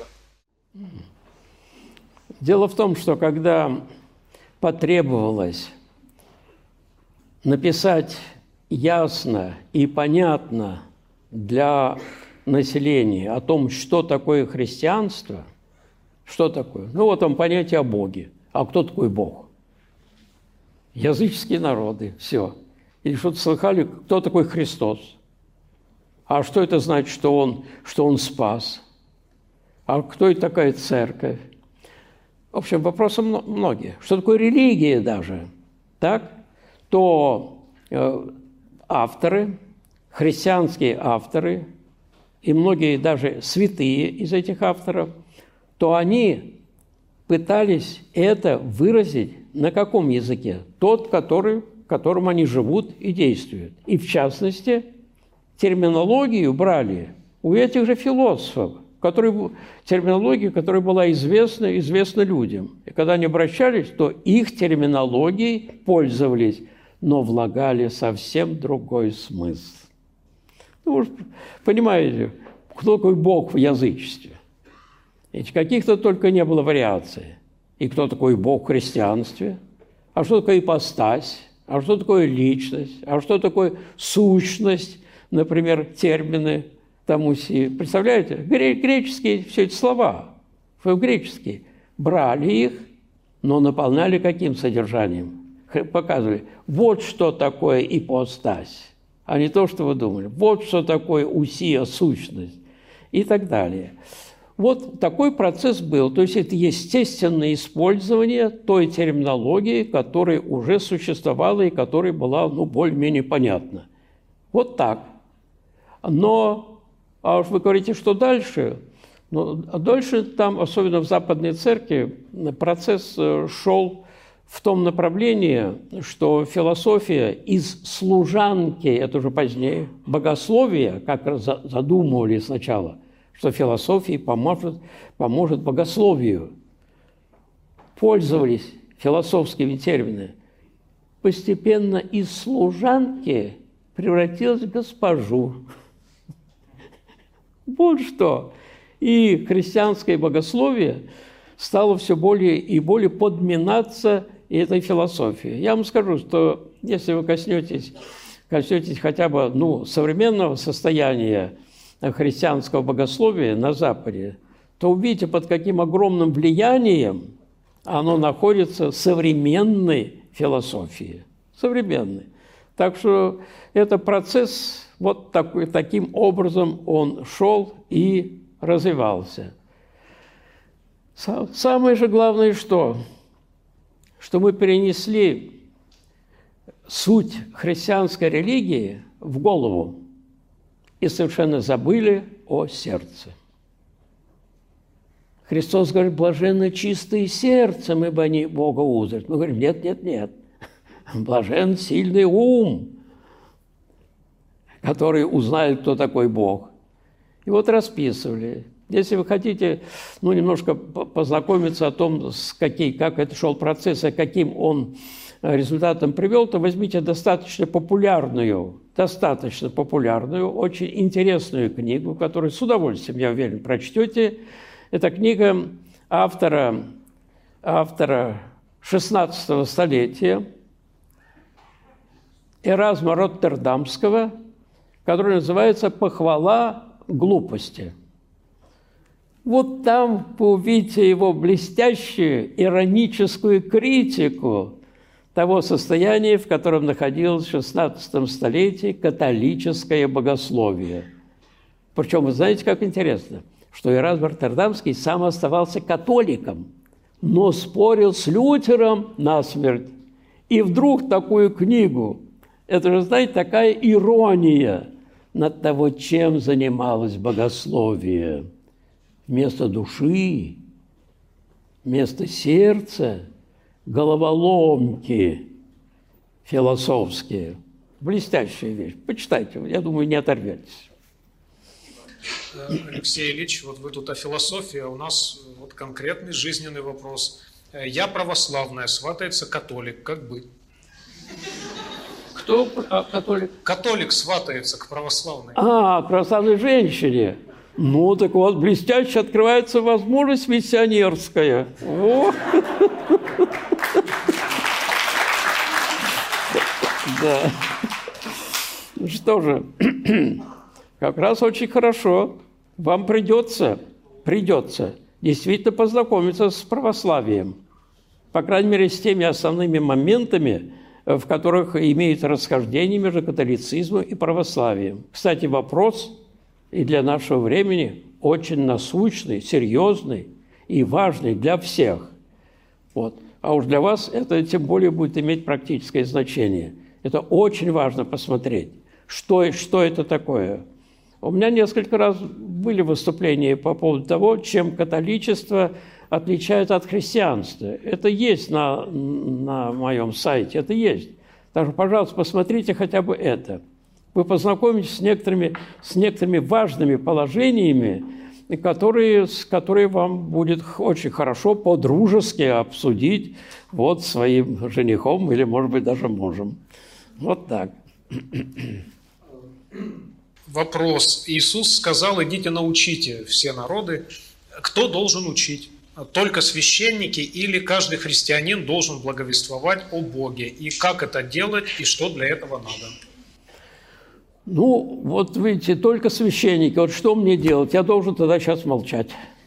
Дело в том, что когда потребовалось написать ясно и понятно для населения о том, что такое христианство, что такое? Ну, вот там понятие о Боге. А кто такой Бог? Языческие народы, все. Или что-то слыхали, кто такой Христос? А что это значит, что Он, что он спас? А кто это такая церковь? В общем, вопросы многие. Что такое религия даже? Так? То э, авторы, христианские авторы, и многие даже святые из этих авторов, то они пытались это выразить на каком языке? Тот, который, которым они живут и действуют. И в частности, терминологию брали у этих же философов, которые, терминологию, которая была известна, известна людям. И когда они обращались, то их терминологией пользовались, но влагали совсем другой смысл. Ну, вы понимаете, кто такой Бог в язычестве? Ведь каких-то только не было вариаций. И кто такой Бог в христианстве? А что такое ипостась? А что такое личность? А что такое сущность? Например, термины тому си. Представляете? Греческие все эти слова, греческие, брали их, но наполняли каким содержанием? Показывали, вот что такое ипостась, а не то, что вы думали. Вот что такое усия, сущность и так далее. Вот такой процесс был. То есть это естественное использование той терминологии, которая уже существовала и которая была ну, более-менее понятна. Вот так. Но, а уж вы говорите, что дальше? Ну, дальше там, особенно в Западной Церкви, процесс шел в том направлении, что философия из служанки, это уже позднее, богословие, как раз задумывали сначала, что философия поможет, поможет богословию. Пользовались философскими терминами. Постепенно из служанки превратилась в госпожу. Вот что. И христианское богословие стало все более и более подминаться этой философии. Я вам скажу, что если вы коснетесь, коснетесь хотя бы ну, современного состояния христианского богословия на Западе, то увидите, под каким огромным влиянием оно находится в современной философии. Современной. Так что это процесс, вот такой, таким образом он шел и развивался. Самое же главное, что? Что мы перенесли суть христианской религии в голову и совершенно забыли о сердце. Христос говорит, блаженны чистые сердцем, ибо они Бога узрят. Мы говорим, нет, нет, нет. Блажен сильный ум, который узнает, кто такой Бог. И вот расписывали. Если вы хотите ну, немножко познакомиться о том, с какие, как это шел процесс, и каким он результатом привел, то возьмите достаточно популярную, достаточно популярную, очень интересную книгу, которую с удовольствием, я уверен, прочтете. Это книга автора, автора шестнадцатого столетия Эразма Роттердамского, которая называется «Похвала глупости». Вот там вы увидите его блестящую ироническую критику того состояния, в котором находилось в шестнадцатом столетии католическое богословие. Причем, вы знаете, как интересно, что Эразм Роттердамский сам оставался католиком, но спорил с Лютером насмерть. И вдруг такую книгу, это же, знаете, такая ирония над того, чем занималось богословие. Вместо души, вместо сердца, головоломки философские. Блестящая вещь. Почитайте, я думаю, не оторветесь. Алексей Ильич, вот вы тут о философии, а у нас вот конкретный жизненный вопрос. Я православная, сватается католик, как быть? Кто католик? Католик сватается к православной. А, к православной женщине. Ну, так вот, блестяще открывается возможность миссионерская. О! Да. Что же, как раз очень хорошо. Вам придется, придется действительно познакомиться с православием. По крайней мере, с теми основными моментами, в которых имеют расхождение между католицизмом и православием. Кстати, вопрос и для нашего времени очень насущный, серьезный и важный для всех. Вот. А уж для вас это тем более будет иметь практическое значение. Это очень важно посмотреть, что, что это такое. У меня несколько раз были выступления по поводу того, чем католичество отличает от христианства. Это есть на, на моем сайте, это есть. Так что, пожалуйста, посмотрите хотя бы это. Вы познакомитесь с некоторыми, с некоторыми важными положениями, которые, которые вам будет очень хорошо по-дружески обсудить вот своим женихом или, может быть, даже мужем. Вот так. Вопрос. Иисус сказал: идите научите все народы. Кто должен учить? Только священники или каждый христианин должен благовествовать о Боге? И как это делать, и что для этого надо? Ну, вот видите, только священники. Вот что мне делать? Я должен тогда сейчас молчать.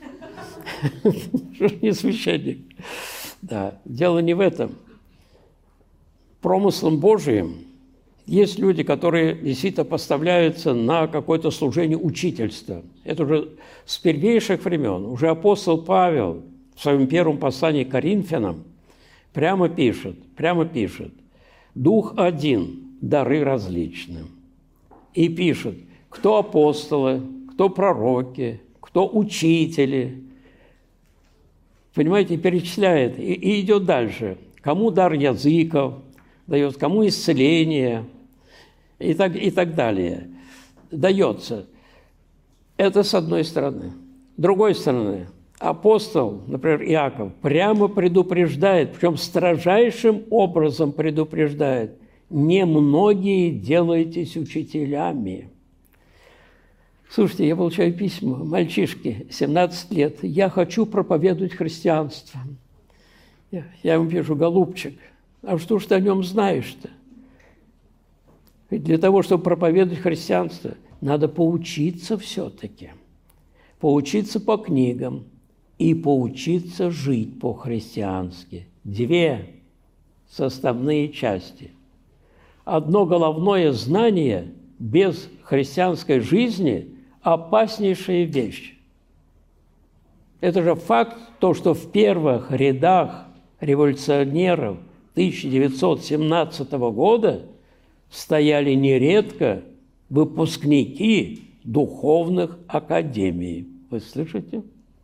Не священник. Да, дело не в этом. Промыслом Божиим есть люди, которые действительно поставляются на какое-то служение учительства. Это уже с первейших времен. Уже апостол Павел в своем первом послании к Коринфянам прямо пишет, прямо пишет: «Дух один, дары различны». И пишет, кто апостолы, кто пророки, кто учители. Понимаете, перечисляет и, и идет дальше. Кому дар языков дает, кому исцеление и так, и так далее. Дается. Это с одной стороны. С другой стороны, апостол, например, Иаков, прямо предупреждает, причем строжайшим образом предупреждает: немногие делаетесь учителями. Слушайте, я получаю письма, мальчишки, семнадцать лет, я хочу проповедовать христианство. Я, я ему пишу: голубчик, а что ж ты о нем знаешь-то? Ведь для того, чтобы проповедовать христианство, надо поучиться все-таки. Поучиться по книгам и поучиться жить по-христиански. Две составные части. Одно головное знание без христианской жизни – опаснейшая вещь. Это же факт, то, что в первых рядах революционеров тысяча девятьсот семнадцатого года стояли нередко выпускники духовных академий. Вы слышите?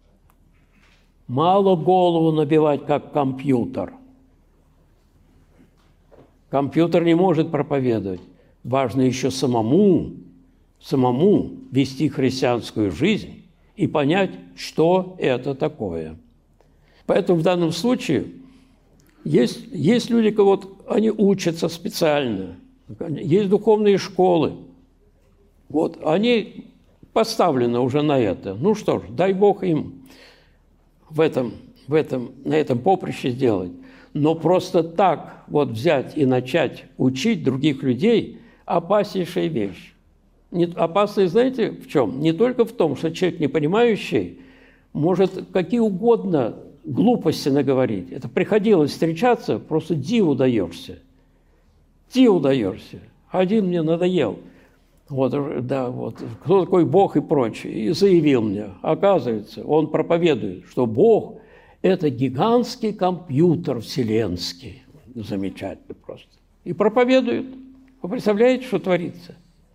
Мало голову набивать, как компьютер. Компьютер не может проповедовать. Важно еще самому, самому вести христианскую жизнь и понять, что это такое. Поэтому в данном случае есть, есть люди, вот, они учатся специально, есть духовные школы. Вот, они поставлены уже на это. Ну что ж, дай Бог им в этом, в этом, на этом поприще сделать. Но просто так вот взять и начать учить других людей – опаснейшая вещь. Не, опасная, знаете, в чем? Не только в том, что человек, не понимающий, может какие угодно глупости наговорить. Это приходилось встречаться, просто диву даешься. Диву даешься. Один мне надоел. Вот, да, вот, кто такой Бог и прочее. И заявил мне, оказывается, он проповедует, что Бог – это гигантский компьютер вселенский. Замечательно просто. И проповедует. Вы представляете, что творится?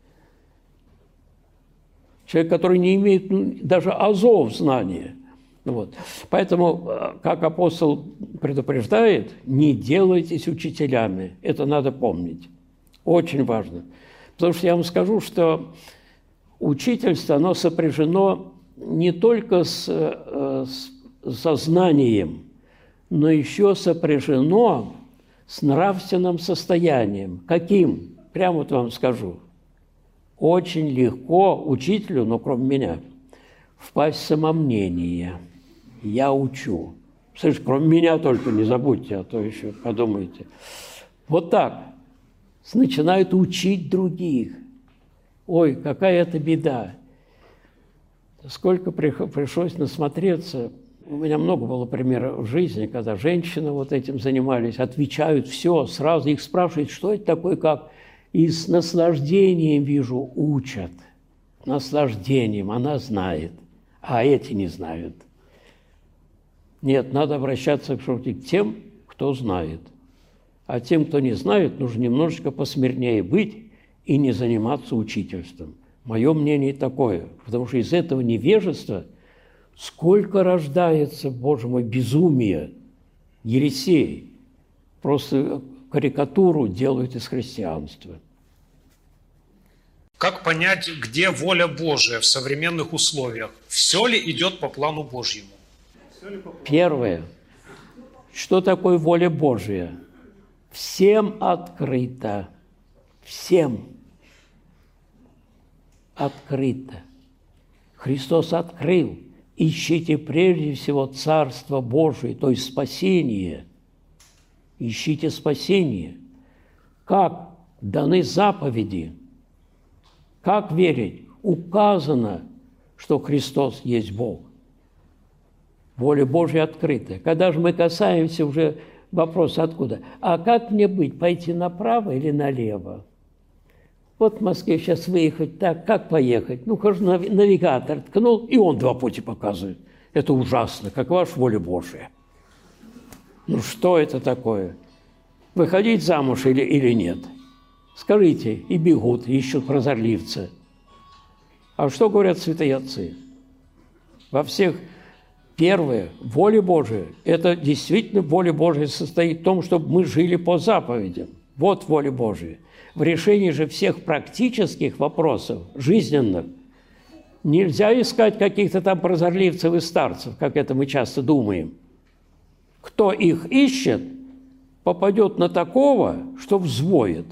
Человек, который не имеет ну, даже азов знания. Вот. Поэтому, как апостол предупреждает, не делайтесь учителями. Это надо помнить. Очень важно. Потому что я вам скажу, что учительство, оно сопряжено не только с, с, со знанием, но еще сопряжено с нравственным состоянием. Каким? Прямо вот вам скажу. Очень легко учителю, но кроме меня, впасть в самомнение. Я учу. Слышь, кроме меня только не забудьте, а то еще подумайте. Вот так. Начинают учить других. Ой, какая это беда. Сколько пришлось насмотреться. У меня много было примеров в жизни, когда женщины вот этим занимались, отвечают все, сразу их спрашивают, что это такое, как. И с наслаждением, вижу, учат. Наслаждением, она знает, а эти не знают. Нет, надо обращаться к тем, кто знает. А тем, кто не знает, нужно немножечко посмирнее быть и не заниматься учительством. Мое мнение такое, потому что из этого невежества сколько рождается, Боже мой, безумия, ересей. Просто карикатуру делают из христианства. Как понять, где воля Божия в современных условиях? Все ли идет по плану Божьему? Первое. Что такое воля Божия? Всем открыто. Всем открыто. Христос открыл. Ищите прежде всего Царство Божие, то есть спасение. Ищите спасение. Как даны заповеди? Как верить? Указано, что Христос есть Бог. Воля Божья открытая. Когда же мы касаемся уже вопроса откуда? А как мне быть? Пойти направо или налево? Вот в Москве сейчас выехать так, как поехать? Ну, хожу, навигатор ткнул, и он два пути показывает. Это ужасно. Какова ж воля Божия? Ну, что это такое? Выходить замуж или, или нет? Скажите, и бегут, ищут прозорливца. А что говорят святые отцы? Во всех... Первое, воля Божия, это действительно воля Божия состоит в том, чтобы мы жили по заповедям. Вот воля Божия. В решении же всех практических вопросов, жизненных, нельзя искать каких-то там прозорливцев и старцев, как это мы часто думаем. Кто их ищет, попадет на такого, что взвоет.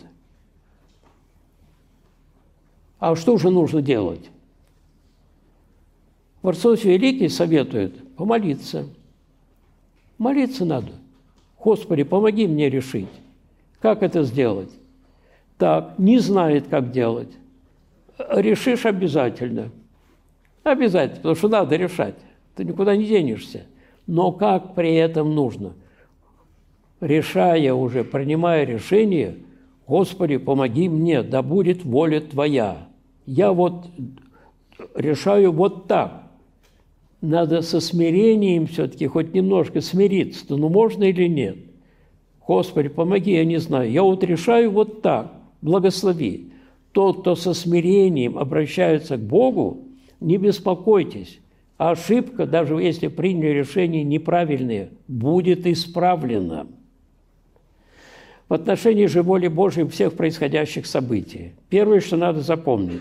А что же нужно делать? Варсонофий Великий советует помолиться. Молиться надо. Господи, помоги мне решить. Как это сделать? Так, не знает, как делать. Решишь обязательно. Обязательно, потому что надо решать. Ты никуда не денешься. Но как при этом нужно? Решая уже, принимая решение, Господи, помоги мне, да будет воля Твоя. Я вот решаю вот так. Надо со смирением все-таки хоть немножко смириться. Ну, можно или нет? Господи, помоги, я не знаю. Я вот решаю вот так. Благослови. Тот, кто со смирением обращается к Богу, не беспокойтесь. А ошибка, даже если приняли решение неправильное, будет исправлена. В отношении же воли Божьей всех происходящих событий. Первое, что надо запомнить.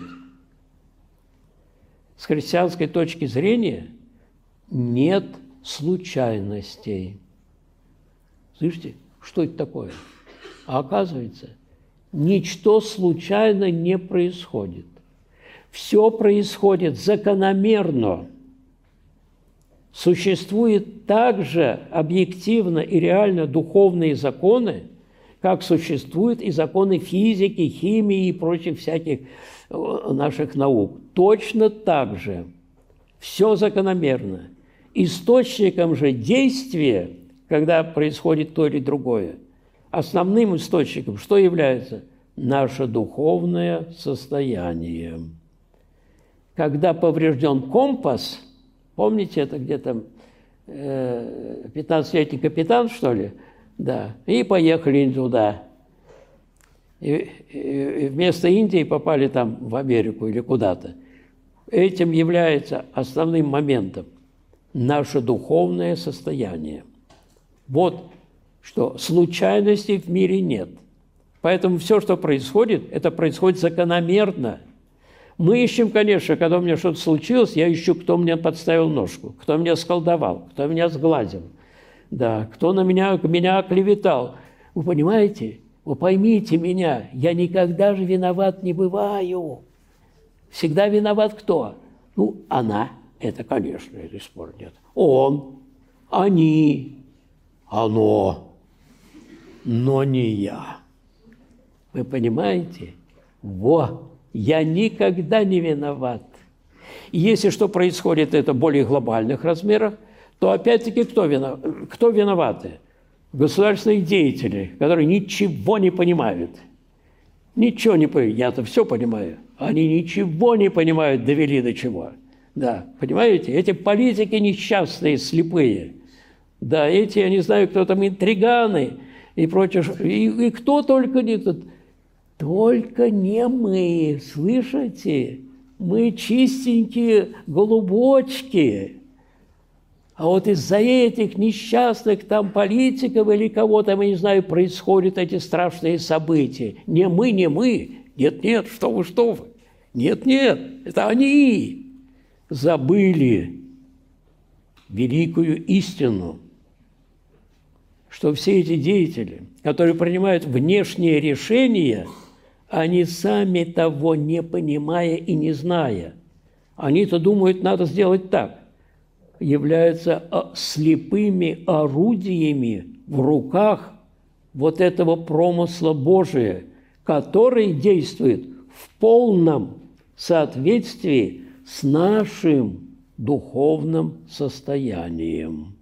С христианской точки зрения нет случайностей. Слышите, что это такое? А оказывается, ничто случайно не происходит. Все происходит закономерно. Существуют также объективно и реально духовные законы, как существуют и законы физики, химии и прочих всяких наших наук. Точно так же. Все закономерно. Источником же действия, когда происходит то или другое, основным источником что является? Наше духовное состояние. Когда поврежден компас, помните, это где-то пятнадцатилетний капитан, что ли? Да, и поехали туда. И, и вместо Индии попали там в Америку или куда-то. Этим является основным моментом наше духовное состояние. Вот что случайностей в мире нет. Поэтому все, что происходит, это происходит закономерно. Мы ищем, конечно, когда у меня что-то случилось, я ищу, кто мне подставил ножку, кто меня сколдовал, кто меня сглазил, да, кто на меня, меня оклеветал. Вы понимаете? Вы поймите меня, я никогда же виноват не бываю. Всегда виноват кто? Ну, она. Это, конечно, это спор нет. Он, они, оно, но не я. Вы понимаете? Во, я никогда не виноват. И если что происходит это в более глобальных размерах, то опять-таки кто виноват? Кто виноваты? Государственные деятели, которые ничего не понимают. Ничего не понимают. Я-то все понимаю. Они ничего не понимают, довели до чего. Да, понимаете? Эти политики несчастные, слепые. Да, эти, я не знаю, кто там, интриганы и прочее, и, и кто только не тут. Только не мы, слышите? Мы чистенькие голубочки. А вот из-за этих несчастных там политиков или кого-то, я не знаю, происходят эти страшные события. Не мы, не мы. Нет-нет, что вы, что вы. Нет-нет, это они забыли великую истину, что все эти деятели, которые принимают внешние решения, они сами того не понимая и не зная, они-то думают, надо сделать так, являются слепыми орудиями в руках вот этого промысла Божия, который действует в полном соответствии с нашим духовным состоянием.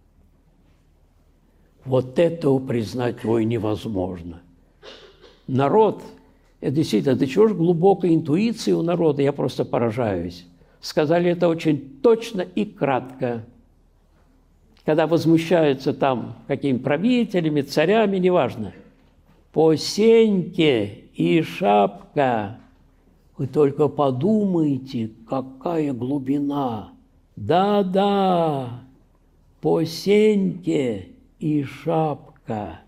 Вот этого признать ой невозможно. Народ, это действительно, это чего ж глубокой интуиции у народа, я просто поражаюсь. Сказали это очень точно и кратко. Когда возмущаются там какими-то правителями, царями, неважно. По сеньке и шапка. Вы только подумайте, какая глубина. Да-да, по сеньке и шапка.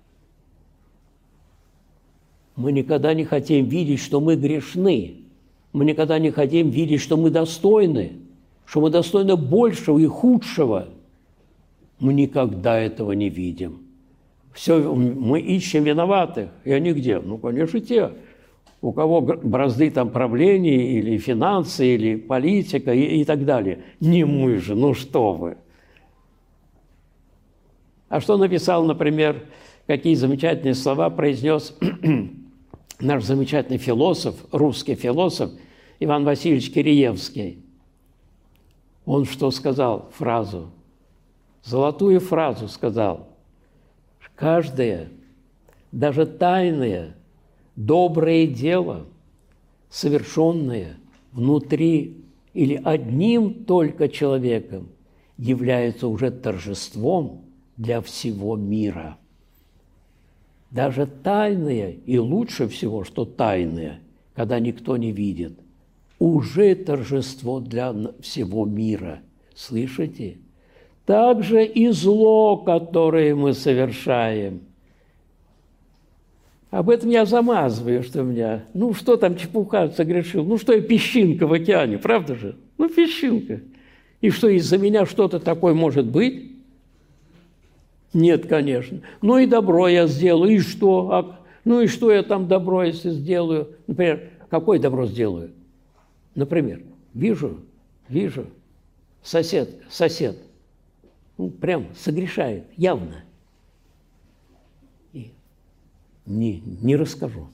Мы никогда не хотим видеть, что мы грешны. Мы никогда не хотим видеть, что мы достойны, что мы достойны большего и худшего. Мы никогда этого не видим. Все, мы ищем виноватых. И они где? Ну, конечно, те, у кого бразды там правления, или финансы, или политика, и, и так далее. Не мы же, ну что вы. А что написал, например, какие замечательные слова произнес наш замечательный философ, русский философ Иван Васильевич Киреевский. Он что сказал? Фразу. Золотую фразу сказал. Каждое, даже тайное, доброе дело, совершенное внутри или одним только человеком, является уже торжеством для всего мира. Даже тайное, и лучше всего, что тайное, когда никто не видит, уже торжество для всего мира. Слышите? Также и зло, которое мы совершаем. Об этом я замазываю, что у меня, ну что там чепуха согрешил, ну что я песчинка в океане, правда же? Ну песчинка. И что из-за меня что-то такое может быть? Нет, конечно. Ну и добро я сделаю, и что? А, ну и что я там добро, если сделаю? Например, какое добро сделаю? Например, вижу, вижу, сосед, сосед, ну, прям согрешает, явно. И не, не расскажу.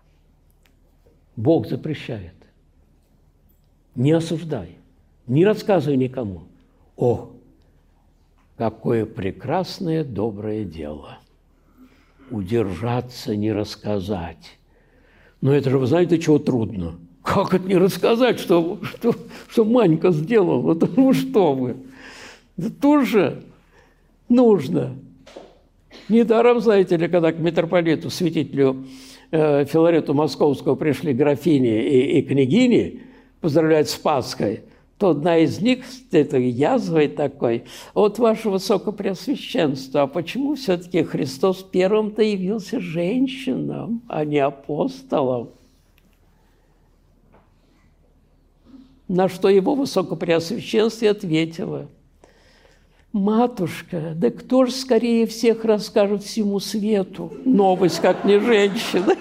Бог запрещает. Не осуждай, не рассказывай никому. О, какое прекрасное, доброе дело. Удержаться, не рассказать. Но это же, вы знаете, чего трудно? Как это не рассказать, что, что, что Манька сделала? Ну что вы? Это тоже нужно. Недаром, знаете ли, когда к митрополиту, святителю э, Филарету Московского пришли графини и, и княгини поздравлять с Пасхой, то одна из них с этой язвой такой: вот, ваше высокопреосвященство, а почему все-таки Христос первым-то явился женщинам, а не апостолам? На что его высокопреосвященство ответило: матушка, да кто же скорее всех расскажет всему свету новость, как не женщина?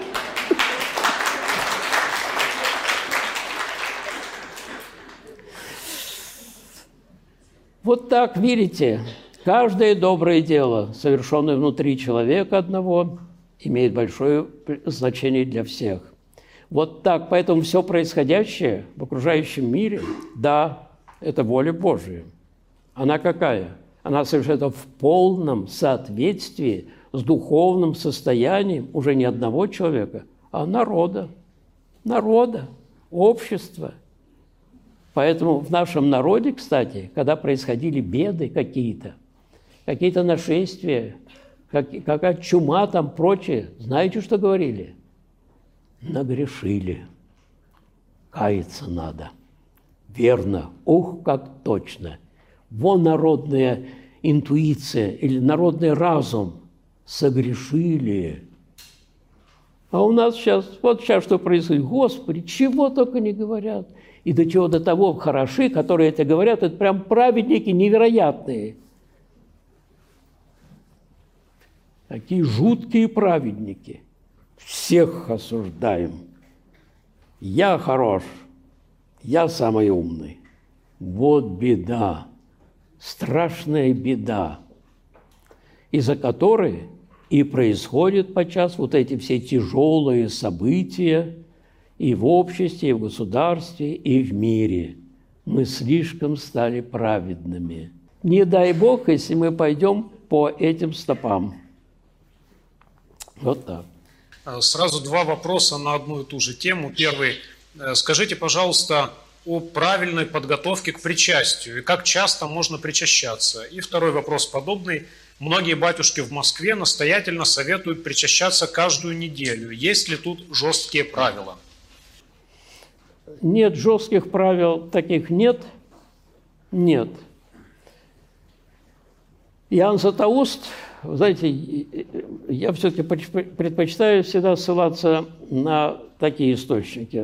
Вот так, видите, каждое доброе дело, совершенное внутри человека одного, имеет большое значение для всех. Вот так, поэтому все происходящее в окружающем мире, да, это воля Божия. Она какая? Она совершенно в полном соответствии с духовным состоянием уже не одного человека, а народа, народа, общества. Поэтому в нашем народе, кстати, когда происходили беды какие-то, какие-то нашествия, как, какая чума там, прочее. Знаете, что говорили? Нагрешили. Каяться надо. Верно. Ух, как точно. Вон народная интуиция или народный разум. Согрешили. А у нас сейчас, вот сейчас что происходит. Господи, чего только не говорят. И до чего до того хороши, которые это говорят, это прям праведники невероятные. Такие жуткие праведники. Всех осуждаем. Я хорош, я самый умный. Вот беда, страшная беда, из-за которой и происходят подчас вот эти все тяжелые события и в обществе, и в государстве, и в мире. Мы слишком стали праведными. Не дай Бог, если мы пойдем по этим стопам. Вот так. Сразу два вопроса на одну и ту же тему. Первый. Скажите, пожалуйста, о правильной подготовке к причастию и как часто можно причащаться. И второй вопрос подобный. Многие батюшки в Москве настоятельно советуют причащаться каждую неделю. Есть ли тут жесткие правила? Нет, жестких правил таких нет. Нет. Иоанн Златоуст, знаете, я все-таки предпочитаю всегда ссылаться на такие источники,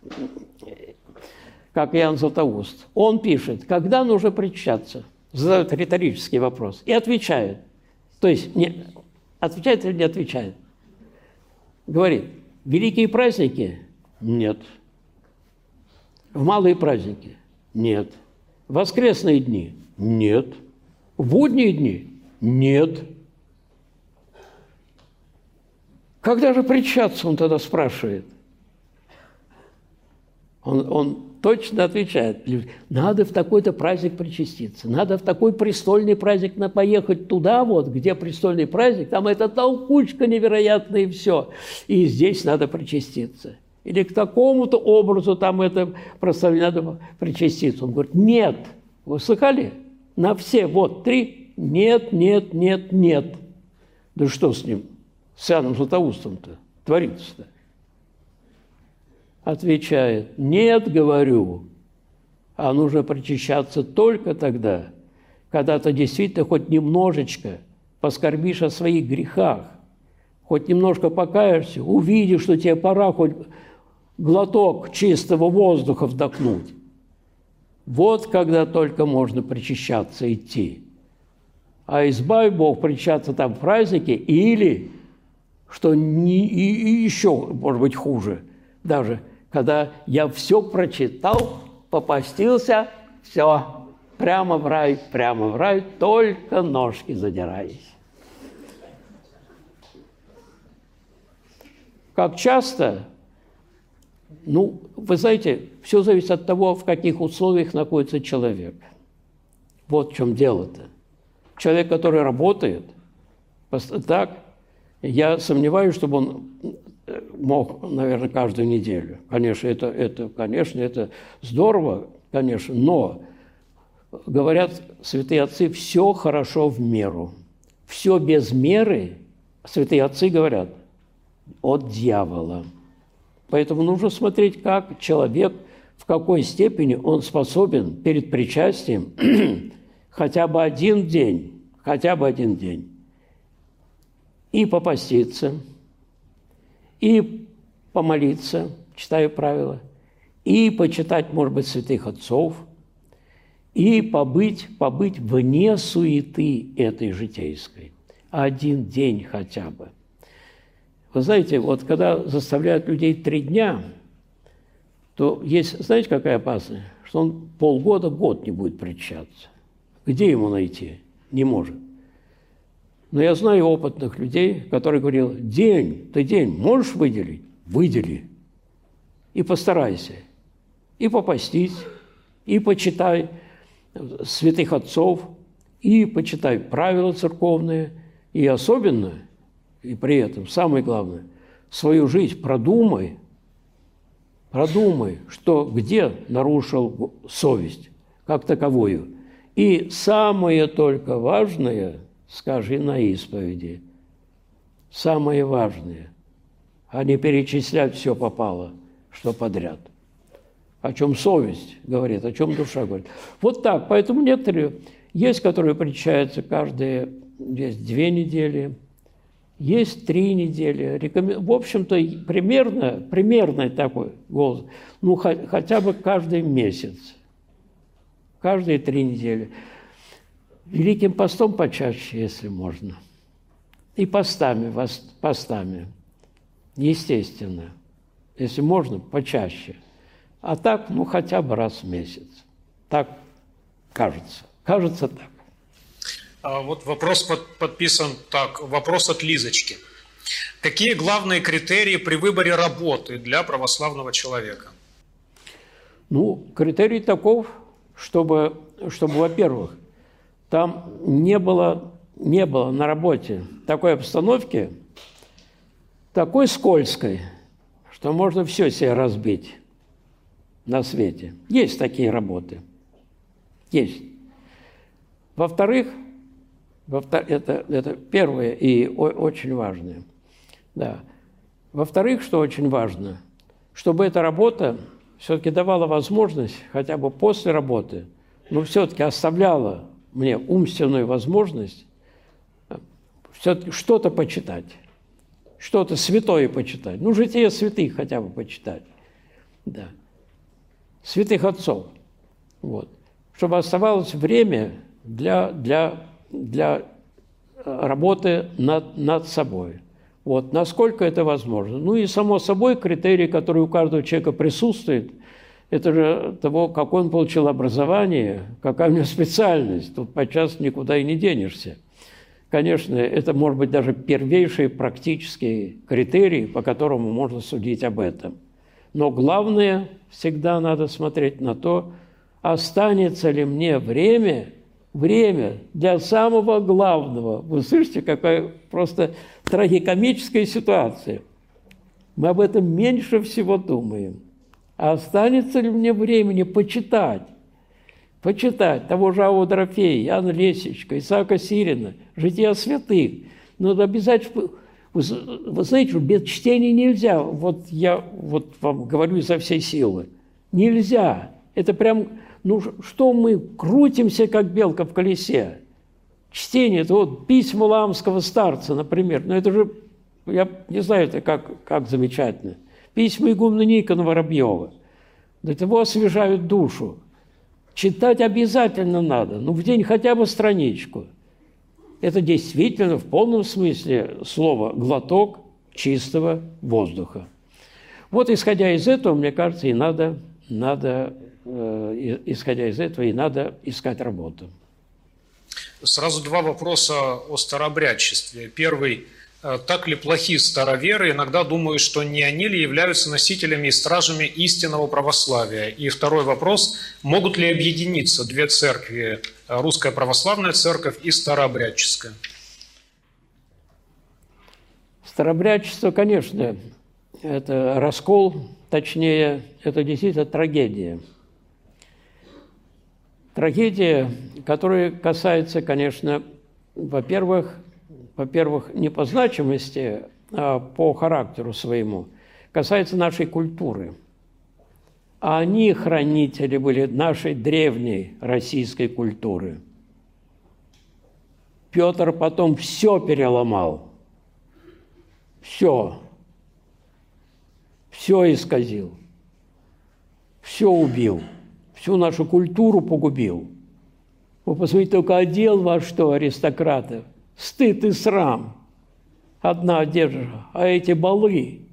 как Иоанн Златоуст. Он пишет, когда нужно причащаться, задает риторический вопрос и отвечает. То есть, не, отвечает или не отвечает? Говорит, великие праздники? Нет. В малые праздники? Нет. Воскресные дни? Нет. В будние дни? Нет. Когда же причащаться, он тогда спрашивает. Он, он точно отвечает. Надо в такой-то праздник причаститься. Надо в такой престольный праздник поехать туда, вот, где престольный праздник, там эта толкучка невероятная и все. И здесь надо причаститься. Или к такому-то образу там это прославление надо причаститься. Он говорит, нет. Вы слыхали? На все, вот, три. Нет, нет, нет, нет. Да что с ним, с Иоанном Златоустом-то творится-то? Отвечает, нет, говорю, а нужно причащаться только тогда, когда ты действительно хоть немножечко поскорбишь о своих грехах, хоть немножко покаешься, увидишь, что тебе пора хоть глоток чистого воздуха вдохнуть. Вот когда только можно причащаться идти. А избавь Бог причащаться там в празднике или, что не, и, и еще, может быть, хуже, даже когда я все прочитал, попастился, все, прямо в рай, прямо в рай, только ножки задираясь. Как часто? Ну, вы знаете, все зависит от того, в каких условиях находится человек. Вот в чем дело-то. Человек, который работает, так, я сомневаюсь, чтобы он мог, наверное, каждую неделю. Конечно, это, это, конечно, это здорово, конечно, но, говорят святые отцы, все хорошо в меру. Все без меры, святые отцы говорят, от дьявола. Поэтому нужно смотреть, как человек, в какой степени он способен перед причастием хотя бы один день, хотя бы один день, и попаститься, и помолиться, читаю правила, и почитать, может быть, святых отцов, и побыть, побыть вне суеты этой житейской. Один день хотя бы. Вы знаете, вот когда заставляют людей три дня, то есть, знаете, какая опасность? Что он полгода, год не будет причащаться. Где ему найти? Не может. Но я знаю опытных людей, которые говорили, день, ты день можешь выделить? Выдели. И постарайся. И попастись, и почитай святых отцов, и почитай правила церковные, и особенно, и при этом, самое главное, свою жизнь продумай, продумай, что где нарушил совесть, как таковую. И самое только важное, скажи на исповеди. Самое важное, а не перечислять все попало, что подряд. О чем совесть говорит, о чем душа говорит. Вот так, поэтому некоторые есть, которые причащаются каждые, есть две недели, есть три недели. В общем-то, примерно, примерно такой голос, ну, хотя бы каждый месяц, каждые три недели. Великим постом почаще, если можно. И постами, постами, естественно. Если можно, почаще. А так, ну, хотя бы раз в месяц. Так кажется. Кажется так. А вот вопрос под, подписан так. Вопрос от Лизочки. Какие главные критерии при выборе работы для православного человека? Ну, критерий таков, чтобы, чтобы во-первых, там не было, не было на работе такой обстановки, такой скользкой, что можно все себе разбить на свете. Есть такие работы. Есть. Во-вторых, это, это первое и очень важное. Да. Во-вторых, что очень важно, чтобы эта работа все-таки давала возможность, хотя бы после работы, но все-таки оставляла мне умственную возможность все-таки что-то почитать, что-то святое почитать. Ну, житие святых хотя бы почитать. Да. Святых отцов. Вот. Чтобы оставалось время для, для, для работы над, над собой. Вот. Насколько это возможно. Ну и, само собой, критерий, который у каждого человека присутствует, это же того, как он получил образование, какая у него специальность. Тут подчас никуда и не денешься. Конечно, это может быть даже первейший практический критерий, по которому можно судить об этом. Но главное, всегда надо смотреть на то, останется ли мне время, время для самого главного. Вы слышите, какая просто трагикомическая ситуация. Мы об этом меньше всего думаем. А останется ли мне времени почитать? Почитать того же Ава Дорофея, Иоанна Лесичка, Исаака Сирина, «Жития святых». Но обязательно... Вы, вы знаете, без чтения нельзя. Вот я вот вам говорю изо всей силы. Нельзя. Это прям... Ну, что мы крутимся, как белка в колесе? Чтение, это вот письма Валаамского старца, например. Ну, это же... Я не знаю, это как, как замечательно. Письма игумна Никона Воробьева. До того освежают душу. Читать обязательно надо. Ну, в день хотя бы страничку. Это действительно в полном смысле слова глоток чистого воздуха. Вот исходя из этого, мне кажется, и надо, надо э, исходя из этого, и надо искать работу. Сразу два вопроса о старообрядчестве. Первый. Так ли плохи староверы? Иногда думаю, что не они ли являются носителями и стражами истинного православия. И второй вопрос. Могут ли объединиться две церкви, Русская Православная Церковь и Старообрядческая? Старообрядчество, конечно, это раскол, точнее, это действительно трагедия. Трагедия, которая касается, конечно, во-первых, во-первых, не по значимости, а по характеру своему, касается нашей культуры. А они хранители были нашей древней российской культуры. Петр потом все переломал. Все. Все исказил. Все убил. Всю нашу культуру погубил. Вы посмотрите, только одел во что, аристократов. Стыд и срам. Одна одежда. А эти балы,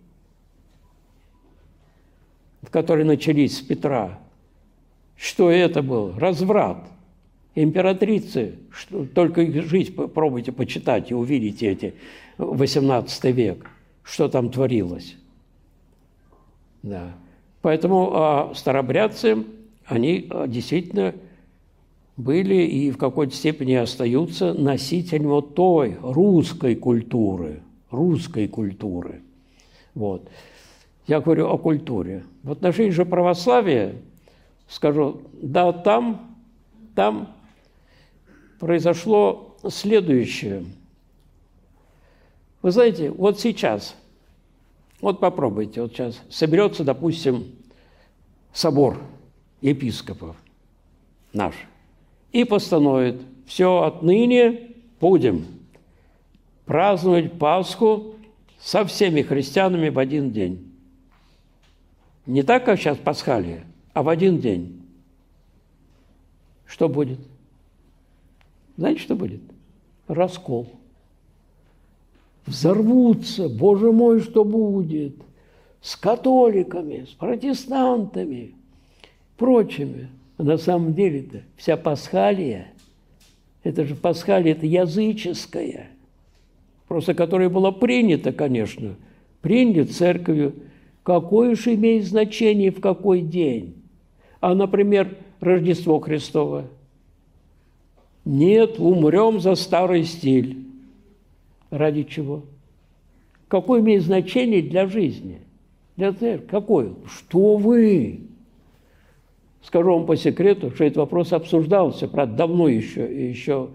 которые начались с Петра, что это был? Разврат. Императрицы, что, только их жизнь попробуйте почитать и увидите эти восемнадцатый век, что там творилось. Да. Поэтому а старообрядцы, они а, действительно были и в какой-то степени остаются носителями вот той русской культуры, русской культуры. Вот. Я говорю о культуре. В отношении же православия скажу, да, там, там произошло следующее. Вы знаете, вот сейчас, вот попробуйте, вот сейчас соберется, допустим, собор епископов наш и постановит: все, отныне будем праздновать Пасху со всеми христианами в один день. Не так, как сейчас Пасхалия, а в один день. Что будет? Знаете, что будет? Раскол. Взорвутся, Боже мой, что будет? С католиками, с протестантами, прочими. А на самом деле-то вся Пасхалия, это же Пасхалия, это языческая, просто которая была принята, конечно, принята церковью. Какое же имеет значение, в какой день? А, например, Рождество Христово. Нет, умрем за старый стиль. Ради чего? Какое имеет значение для жизни? Для церкви? Какое? Что вы? Скажу вам по секрету, что этот вопрос обсуждался, правда, давно еще, еще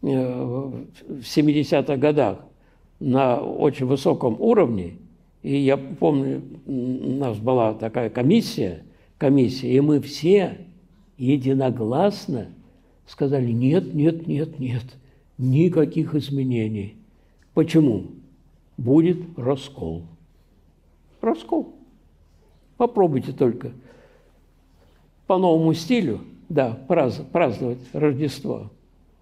в семидесятых годах на очень высоком уровне. И я помню, у нас была такая комиссия, комиссия, и мы все единогласно сказали: нет, нет, нет, нет, никаких изменений. Почему? Будет раскол. Раскол. Попробуйте только по новому стилю, да, праздновать Рождество.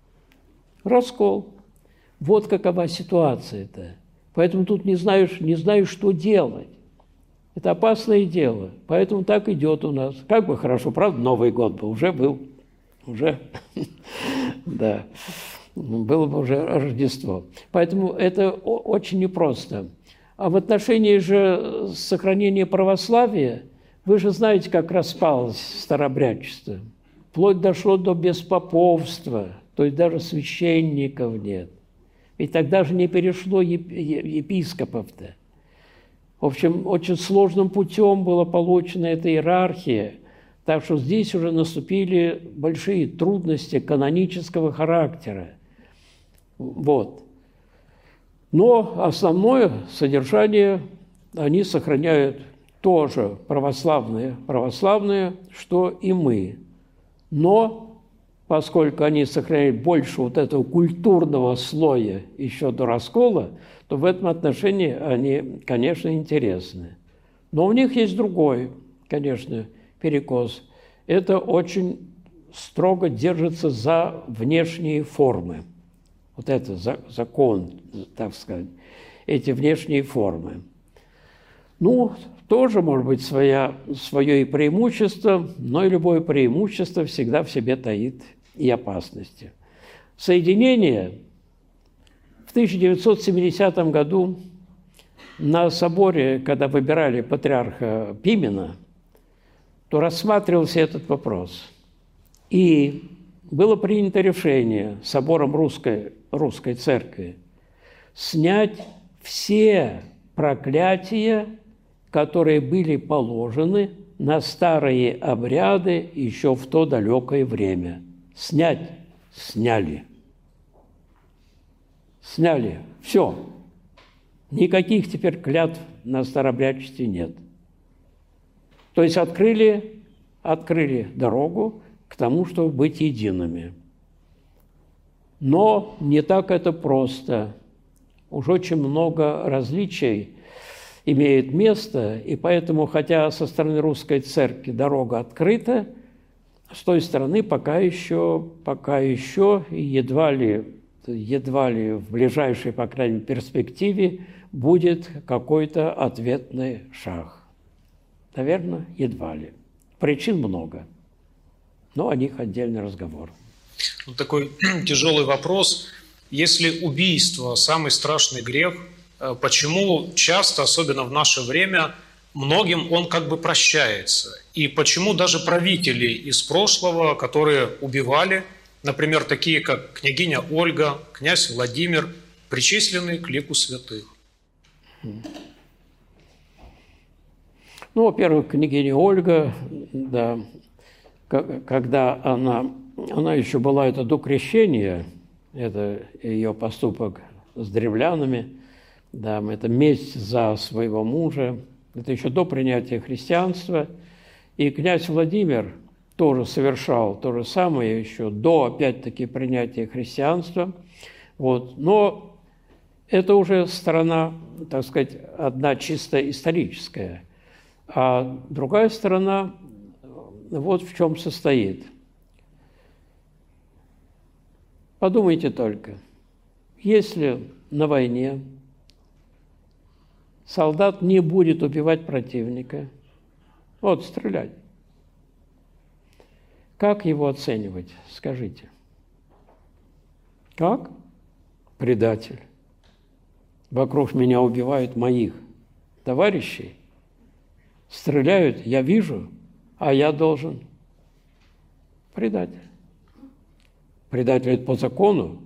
Раскол. Вот какова ситуация-то. Поэтому тут не знаешь, не знаешь, что делать. Это опасное дело. Поэтому так идет у нас. Как бы хорошо, правда, Новый год был, уже был. Уже, да, было бы уже Рождество. Поэтому это очень непросто. А в отношении же сохранения православия, вы же знаете, как распалось старообрядчество. Вплоть дошло до беспоповства, то есть даже священников нет. Ведь тогда же не перешло епископов-то. В общем, очень сложным путем была получена эта иерархия, так что здесь уже наступили большие трудности канонического характера. Вот. Но основное содержание они сохраняют тоже православные, православные, что и мы. Но поскольку они сохраняют больше вот этого культурного слоя еще до раскола, то в этом отношении они, конечно, интересны. Но у них есть другой, конечно, перекос. Это очень строго держится за внешние формы. Вот это закон, так сказать, эти внешние формы. Ну, тоже может быть своя, свое и преимущество, но и любое преимущество всегда в себе таит и опасности. Соединение в тысяча девятьсот семидесятом году на соборе, когда выбирали патриарха Пимена, то рассматривался этот вопрос. И было принято решение собором Русской, Русской Церкви снять все проклятия, которые были положены на старые обряды еще в то далекое время. Снять – сняли. Сняли. Все. Никаких теперь клятв на старообрядчестве нет. То есть открыли, открыли дорогу к тому, чтобы быть едиными. Но не так это просто. Уж очень много различий имеет место, и поэтому, хотя со стороны Русской Церкви дорога открыта, с той стороны пока еще, пока еще и едва ли, едва ли в ближайшей, по крайней мере, перспективе будет какой-то ответный шаг. Наверное, едва ли. Причин много, но о них отдельный разговор. Вот такой тяжелый вопрос. Если убийство – самый страшный грех, почему часто, особенно в наше время, многим он как бы прощается? И почему даже правители из прошлого, которые убивали, например, такие как княгиня Ольга, князь Владимир, причислены к лику святых? Ну, во-первых, княгиня Ольга, да, когда она, она еще была, это до крещения, это ее поступок с древлянами, да, это месть за своего мужа, это еще до принятия христианства. И князь Владимир тоже совершал то же самое еще до, опять-таки, принятия христианства. Вот. Но это уже сторона, так сказать, одна чисто историческая. А другая сторона вот в чем состоит. Подумайте только, если на войне солдат не будет убивать противника, вот стрелять, как его оценивать, скажите? Как? Предатель. Вокруг меня убивают моих товарищей, стреляют, я вижу, а я должен. Предатель. Предатель по закону,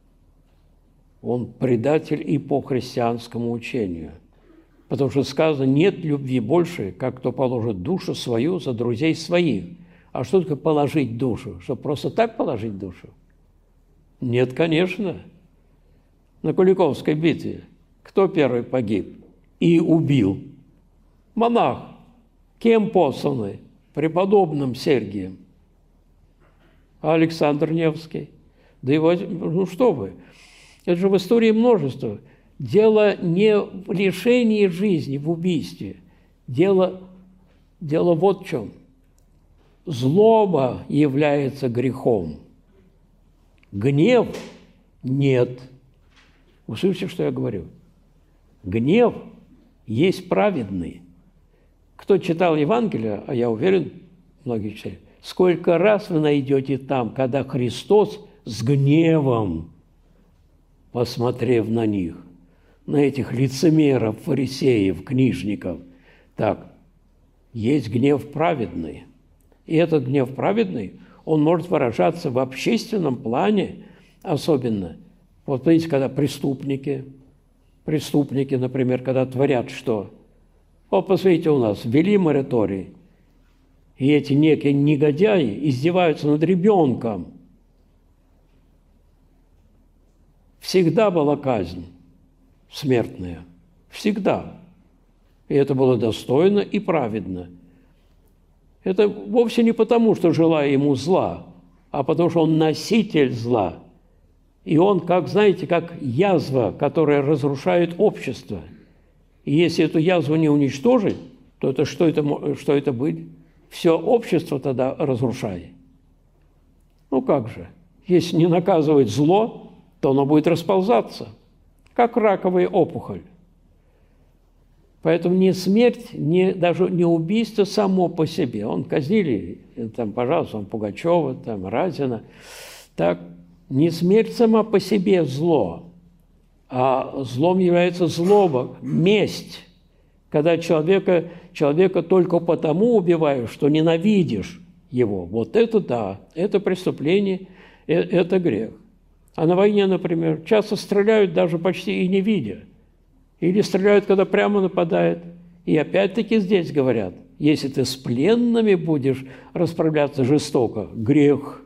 он предатель и по христианскому учению. Потому что сказано, нет любви больше, как кто положит душу свою за друзей своих. А что такое положить душу? Что просто так положить душу? Нет, конечно. На Куликовской битве кто первый погиб и убил? Монах. Кем посланный? Преподобным Сергием. А Александр Невский? Да его, ну что вы, это же в истории множество. Дело не в лишении жизни, в убийстве. Дело, дело вот в чем. Злоба является грехом. Гнев – нет. Вы слышите, что я говорю? Гнев есть праведный. Кто читал Евангелие, а я уверен, многие читали, сколько раз вы найдете там, когда Христос с гневом, посмотрев на них, на этих лицемеров, фарисеев, книжников, так, есть гнев праведный. И этот гнев праведный, он может выражаться в общественном плане особенно. Вот видите, когда преступники, преступники, например, когда творят что? Вот посмотрите, у нас ввели мораторий, и эти некие негодяи издеваются над ребенком. Всегда была казнь смертная. Всегда. И это было достойно и праведно. Это вовсе не потому, что желая ему зла, а потому что он носитель зла. И он, как, знаете, как язва, которая разрушает общество. И если эту язву не уничтожить, то это что это, что это будет? Все общество тогда разрушает. Ну как же? Если не наказывать зло, то оно будет расползаться, как раковая опухоль. Поэтому не смерть, не, даже не убийство само по себе. Он казнили, там, пожалуйста, он Пугачева, там, Разина. Так, не смерть сама по себе зло, а злом является злоба, месть. Когда человека, человека только потому убиваешь, что ненавидишь его. Вот это да, это преступление, это грех. А на войне, например, часто стреляют даже почти и не видя. Или стреляют, когда прямо нападают. И опять-таки здесь говорят, если ты с пленными будешь расправляться жестоко, грех.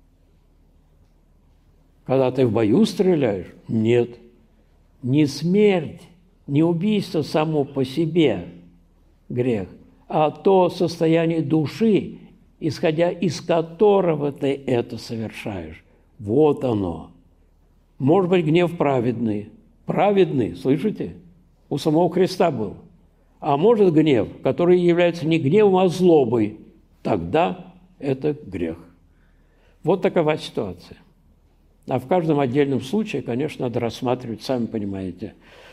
Когда ты в бою стреляешь, нет. Не смерть, не убийство само по себе грех, а то состояние души, исходя из которого ты это совершаешь. Вот оно. Может быть, гнев праведный. Праведный, слышите? У самого Христа был. А может гнев, который является не гневом, а злобой. Тогда это грех. Вот такова ситуация. А в каждом отдельном случае, конечно, надо рассматривать, сами понимаете,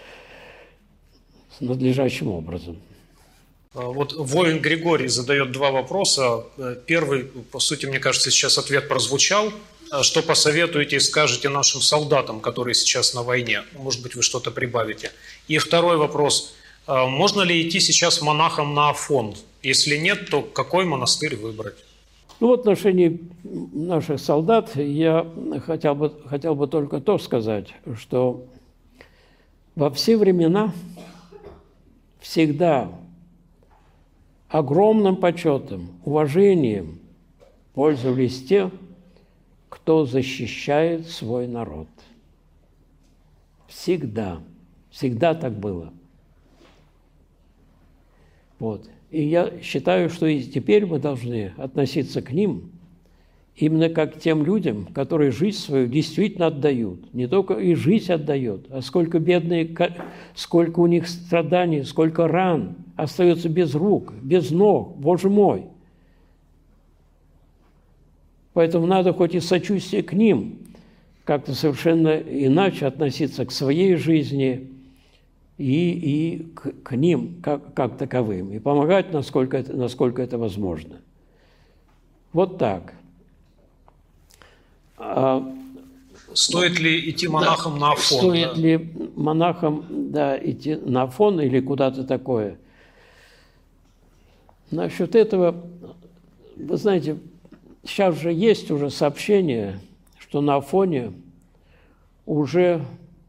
с надлежащим образом. Вот воин Григорий задает два вопроса. Первый, по сути, мне кажется, сейчас ответ прозвучал. Что посоветуете и скажете нашим солдатам, которые сейчас на войне? Может быть, вы что-то прибавите. И второй вопрос. Можно ли идти сейчас монахом на Афон? Если нет, то какой монастырь выбрать? Ну, в отношении наших солдат я хотел бы, хотел бы только то сказать, что во все времена всегда огромным почетом, уважением пользовались те, кто защищает свой народ. Всегда. Всегда так было. Вот. И я считаю, что и теперь мы должны относиться к ним именно как к тем людям, которые жизнь свою действительно отдают. Не только и жизнь отдают, а сколько бедные, сколько у них страданий, сколько ран остается без рук, без ног. Боже мой! Поэтому надо хоть и сочувствие к ним, как-то совершенно иначе относиться к своей жизни и, и к, к ним как, как таковым, и помогать, насколько это, насколько это возможно. Вот так. А, стоит ли идти монахом, да, на Афон? Стоит да? ли монахом, да, идти на Афон или куда-то такое? Насчет этого, вы знаете, сейчас же есть уже сообщение, что на Афоне уже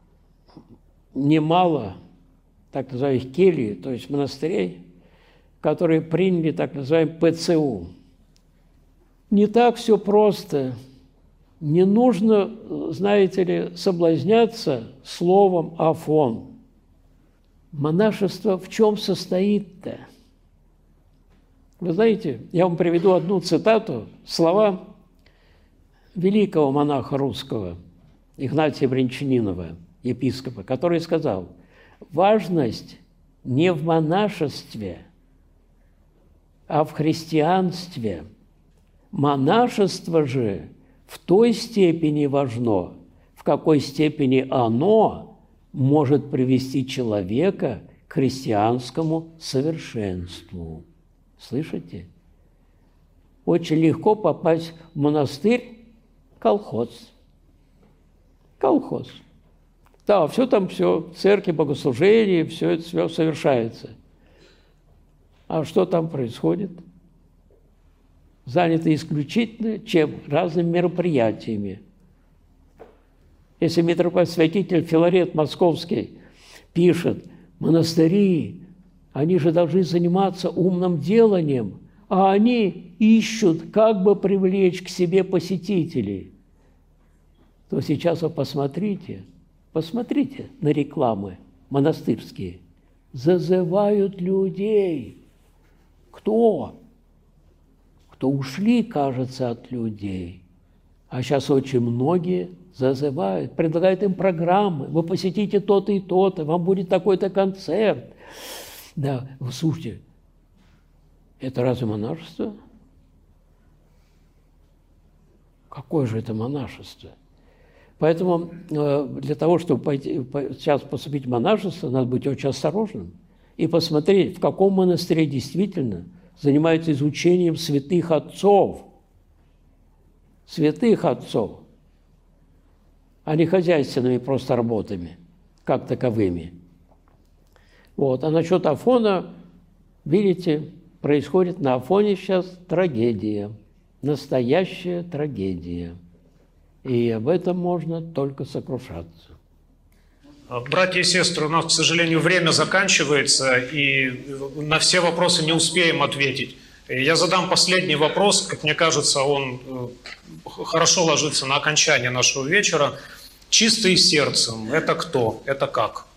немало так называемых келий, то есть монастырей, которые приняли так называемый Пэ Цэ У. Не так все просто. Не нужно, знаете ли, соблазняться словом Афон. Монашество в чем состоит-то? Вы знаете, я вам приведу одну цитату, слова великого монаха русского, Игнатия Брянчанинова, епископа, который сказал: важность не в монашестве, а в христианстве. Монашество же в той степени важно, в какой степени оно может привести человека к христианскому совершенству. Слышите? Очень легко попасть в монастырь, колхоз. Колхоз. Да, все там, все, церкви, богослужения, все это все совершается. А что там происходит? Заняты исключительно чем? Разными мероприятиями. Если митрополит-святитель Филарет Московский пишет: монастыри, они же должны заниматься умным деланием, а они ищут, как бы привлечь к себе посетителей, то сейчас вы посмотрите, посмотрите на рекламы монастырские. Зазывают людей. Кто? Кто ушли, кажется, от людей. А сейчас очень многие зазывают, предлагают им программы. Вы посетите то-то и то-то, вам будет такой-то концерт. Да, вы слушайте, это разве монашество? Какое же это монашество? Поэтому для того, чтобы пойти, сейчас поступить в монашество, надо быть очень осторожным и посмотреть, в каком монастыре действительно занимаются изучением святых отцов. Святых отцов, а не хозяйственными просто работами, как таковыми. Вот. А насчет Афона, видите, происходит на Афоне сейчас трагедия, настоящая трагедия. И об этом можно только сокрушаться. Братья и сестры, у нас, к сожалению, время заканчивается, и на все вопросы не успеем ответить. Я задам последний вопрос, как мне кажется, он хорошо ложится на окончание нашего вечера. Чистый сердцем – это кто? Это как?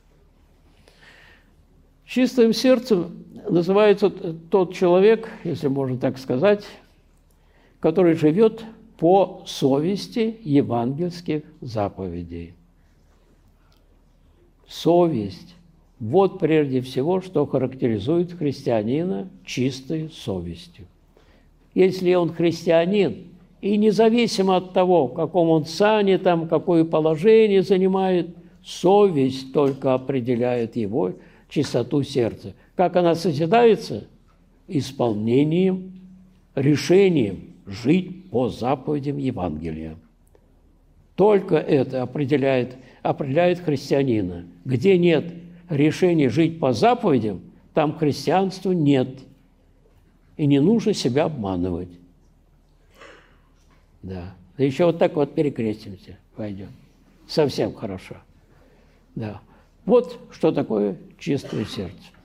Чистым сердцем называется тот человек, если можно так сказать, который живет по совести евангельских заповедей. Совесть. Вот прежде всего, что характеризует христианина чистой совестью. Если он христианин, и независимо от того, в каком он сане, там, какое положение занимает, совесть только определяет его чистоту сердца. Как она созидается? Исполнением, решением жить по заповедям Евангелия. Только это определяет, определяет христианина. Где нет решения жить по заповедям, там христианства нет. И не нужно себя обманывать. Да. Да еще вот так вот перекрестимся, пойдем. Совсем хорошо. Да. Вот что такое чистое сердце.